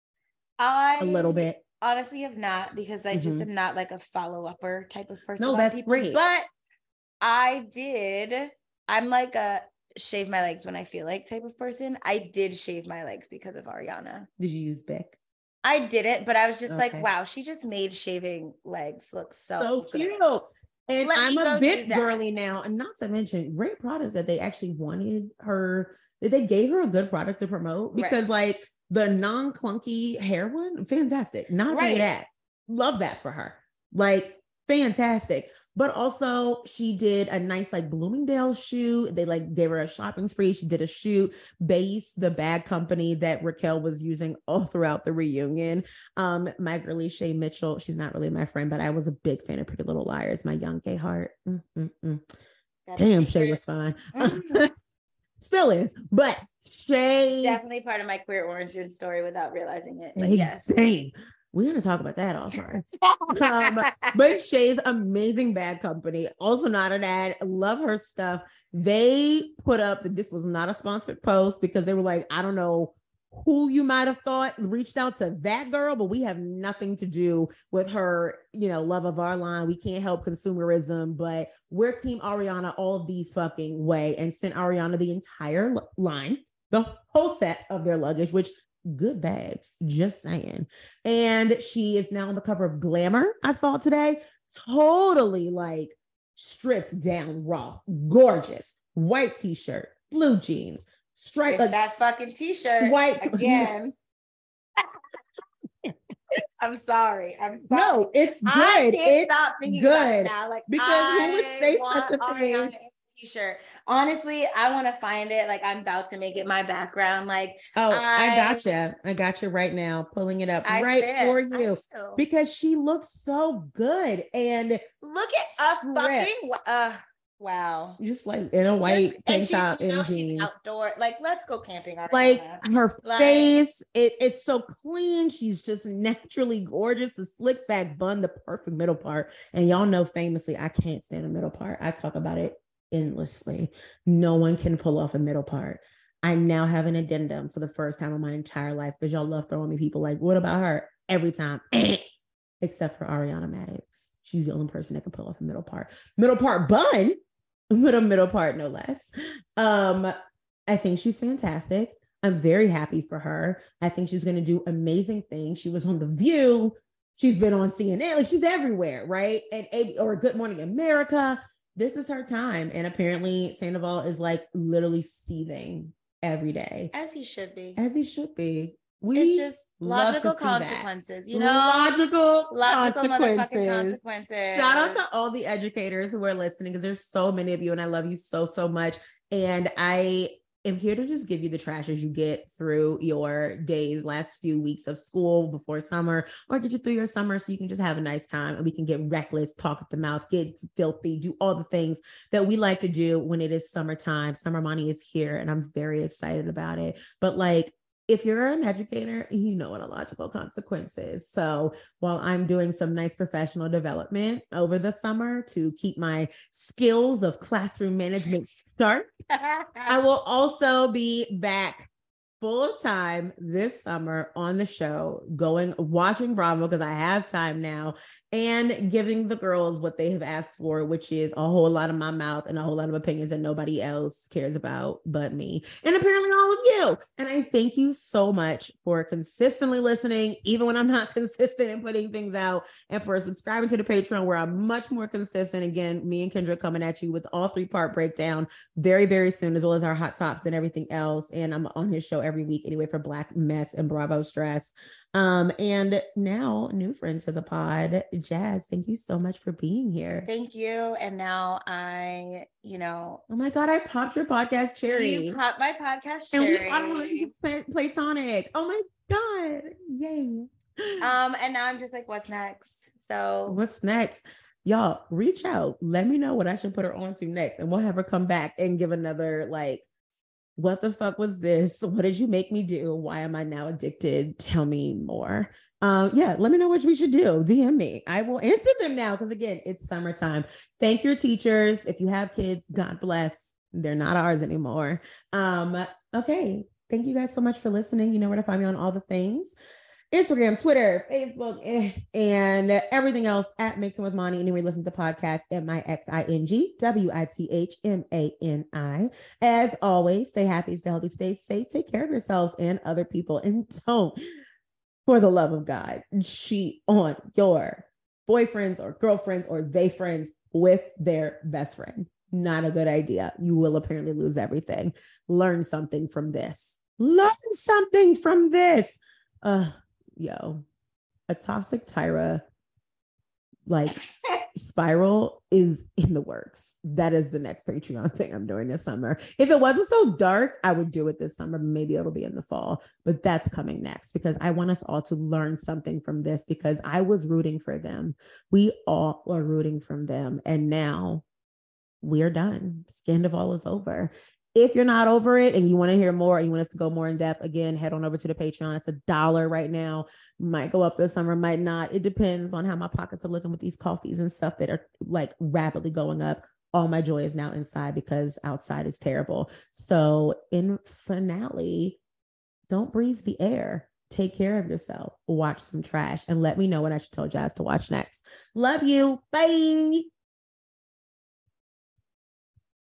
[SPEAKER 4] I
[SPEAKER 2] a little bit.
[SPEAKER 4] Honestly have not, because I just
[SPEAKER 2] Mhm.
[SPEAKER 4] am not like a follow-upper type of person.
[SPEAKER 2] No,
[SPEAKER 4] about
[SPEAKER 2] that's
[SPEAKER 4] people.
[SPEAKER 2] great.
[SPEAKER 4] But I did, I'm like a shave my legs when I feel like type of person. I did shave my legs because of Ariana.
[SPEAKER 2] Did you use Bic?
[SPEAKER 4] I didn't, but I was just
[SPEAKER 2] Okay.
[SPEAKER 4] like, wow, she just made shaving legs look so,
[SPEAKER 2] So
[SPEAKER 4] good.
[SPEAKER 2] cute. And
[SPEAKER 4] Let
[SPEAKER 2] I'm
[SPEAKER 4] me
[SPEAKER 2] a
[SPEAKER 4] go
[SPEAKER 2] bit
[SPEAKER 4] do that.
[SPEAKER 2] girly now. And not to mention, great product that they actually wanted her, that they gave her a good product to promote, because
[SPEAKER 4] Right.
[SPEAKER 2] like the non-clunky hair one, fantastic. Not
[SPEAKER 4] Right.
[SPEAKER 2] only that, love that for her. Like fantastic. But also she did a nice like Bloomingdale's shoot. They like gave her a shopping spree. She did a shoot. Base, the bag company that Raquel was using all throughout the reunion. Um, my girlie Shay Mitchell, she's not really my friend, but I was a big fan of Pretty Little Liars, my young gay heart. Mm, mm, mm.
[SPEAKER 4] That's
[SPEAKER 2] Damn,
[SPEAKER 4] secret.
[SPEAKER 2] Shay was fine.
[SPEAKER 4] Mhm.
[SPEAKER 2] Still is, but Shay,
[SPEAKER 4] Definitely part of my queer origin story without realizing it. But yes.
[SPEAKER 2] insane. We're gonna talk about that also. um, but Shay's amazing bag company, also not an ad. Love her stuff. They put up that this was not a sponsored post, because they were like, I don't know who you might have thought reached out to that girl, but we have nothing to do with her, you know, love of our line. We can't help consumerism, but we're Team Ariana all the fucking way, and sent Ariana the entire l- line, the whole set of their luggage, which good bags, just saying. And she is now on the cover of Glamour, I saw today. Totally like stripped down raw, gorgeous, white t-shirt, blue jeans, striped
[SPEAKER 4] It's
[SPEAKER 2] like
[SPEAKER 4] that fucking t-shirt
[SPEAKER 2] swipe-
[SPEAKER 4] again. I'm sorry. I'm sorry.
[SPEAKER 2] no, it's good.
[SPEAKER 4] I can't
[SPEAKER 2] It's
[SPEAKER 4] stop thinking about it
[SPEAKER 2] good.
[SPEAKER 4] now. Like,
[SPEAKER 2] Because who would
[SPEAKER 4] I
[SPEAKER 2] say
[SPEAKER 4] want
[SPEAKER 2] such a thing?
[SPEAKER 4] Ariana in a t-shirt. Honestly, I want to find it. Like, I'm about to make it my background. Like,
[SPEAKER 2] Oh, I,
[SPEAKER 4] I-
[SPEAKER 2] gotcha. I got you right now, pulling it up
[SPEAKER 4] I
[SPEAKER 2] right
[SPEAKER 4] said,
[SPEAKER 2] for
[SPEAKER 4] I
[SPEAKER 2] you,
[SPEAKER 4] do.
[SPEAKER 2] because she looks so good. And
[SPEAKER 4] Look at a fucking
[SPEAKER 2] stripped.
[SPEAKER 4] uh wow.
[SPEAKER 2] just like in a white
[SPEAKER 4] Just- and
[SPEAKER 2] tank
[SPEAKER 4] she's,
[SPEAKER 2] top
[SPEAKER 4] you know,
[SPEAKER 2] and
[SPEAKER 4] she's
[SPEAKER 2] jeans.
[SPEAKER 4] outdoor. Like, let's go camping. Ariana.
[SPEAKER 2] Like her
[SPEAKER 4] Like-
[SPEAKER 2] face, it, it's so clean. She's just naturally gorgeous. The slick back bun, the perfect middle part. And y'all know famously, I can't stand a middle part. I talk about it endlessly. No one can pull off a middle part. I now have an addendum for the first time in my entire life, because y'all love throwing me people like, what about her? Every time, except for Ariana Madix. She's the only person that can pull off a middle part. Middle part bun, but a middle part no less. Um, I think she's fantastic. I'm very happy for her. I think she's going to do amazing things. She was on The View. She's been on C N N. Like, she's everywhere, right? And or Good Morning America. This is her time. And apparently Sandoval is like literally seething every day,
[SPEAKER 4] As he should be.
[SPEAKER 2] as he should be. We
[SPEAKER 4] It's just
[SPEAKER 2] love to
[SPEAKER 4] logical
[SPEAKER 2] see that.
[SPEAKER 4] consequences, you know?
[SPEAKER 2] Logical,
[SPEAKER 4] Logical motherfucking
[SPEAKER 2] consequences.
[SPEAKER 4] consequences.
[SPEAKER 2] Shout out to all the educators who are listening, because there's so many of you, and I love you so, so much. And I am here to just give you the trash as you get through your days, last few weeks of school before summer, or get you through your summer so you can just have a nice time and we can get reckless, talk at the mouth, get filthy, do all the things that we like to do when it is summertime. Summer money is here, and I'm very excited about it. But like, if you're an educator, you know what a logical consequence is. So while I'm doing some nice professional development over the summer to keep my skills of classroom management sharp, I will also be back full time this summer on the show, going, watching Bravo, because I have time now, and giving the girls what they have asked for, which is a whole lot of my mouth and a whole lot of opinions that nobody else cares about but me, and apparently all of you. And I thank you so much for consistently listening, even when I'm not consistent in putting things out, and for subscribing to the Patreon, where I'm much more consistent. Again, me and Kendra coming at you with all three part breakdown very, very soon, as well as our hot tops and everything else. And I'm on his show every week anyway for Black Mess and Bravo Stress. Um, and now, new friend to the pod, Jazz, thank you so much for being here.
[SPEAKER 4] Thank you. And now I, you know,
[SPEAKER 2] Oh my God, I popped your podcast cherry.
[SPEAKER 4] you popped my podcast
[SPEAKER 2] and we
[SPEAKER 4] cherry.
[SPEAKER 2] already pla- platonic. Oh my God. Yay.
[SPEAKER 4] Um, and now I'm just like, what's next? So
[SPEAKER 2] What's next? y'all reach out. Let me know what I should put her on to next. And we'll have her come back and give another like, what the fuck was this? What did you make me do? Why am I now addicted? Tell me more. Um, yeah, let me know what we should do. D M me. I will answer them now because again, it's summertime. Thank your teachers. If you have kids, God bless. They're not ours anymore. Um, okay. Thank you guys so much for listening. You know where to find me on all the things. Instagram, Twitter, Facebook, eh, and everything else at Mixing with Mani. Anyway, listen to the podcast, M I X I N G W I T H M A N I. As always, stay happy, stay healthy, stay safe, take care of yourselves and other people, and don't, for the love of God, cheat on your boyfriends or girlfriends or they friends with their best friend. Not a good idea. You will apparently lose everything. Learn something from this. Learn something from this. Uh, yo, a toxic Tyra like spiral is in the works. That is the next Patreon thing I'm doing this summer. If it wasn't so dark, I would do it this summer. Maybe it'll be in the fall, but that's coming next because I want us all to learn something from this because I was rooting for them. We all were rooting from them. And now we're done. Scandival is over. If you're not over it and you want to hear more and you want us to go more in depth, again, head on over to the Patreon. It's a dollar right now. Might go up this summer, might not. It depends on how my pockets are looking with these coffees and stuff that are like rapidly going up. All my joy is now inside because outside is terrible. So in finale, don't breathe the air. Take care of yourself. Watch some trash and let me know what I should tell Jazz to watch next. Love you. Bye.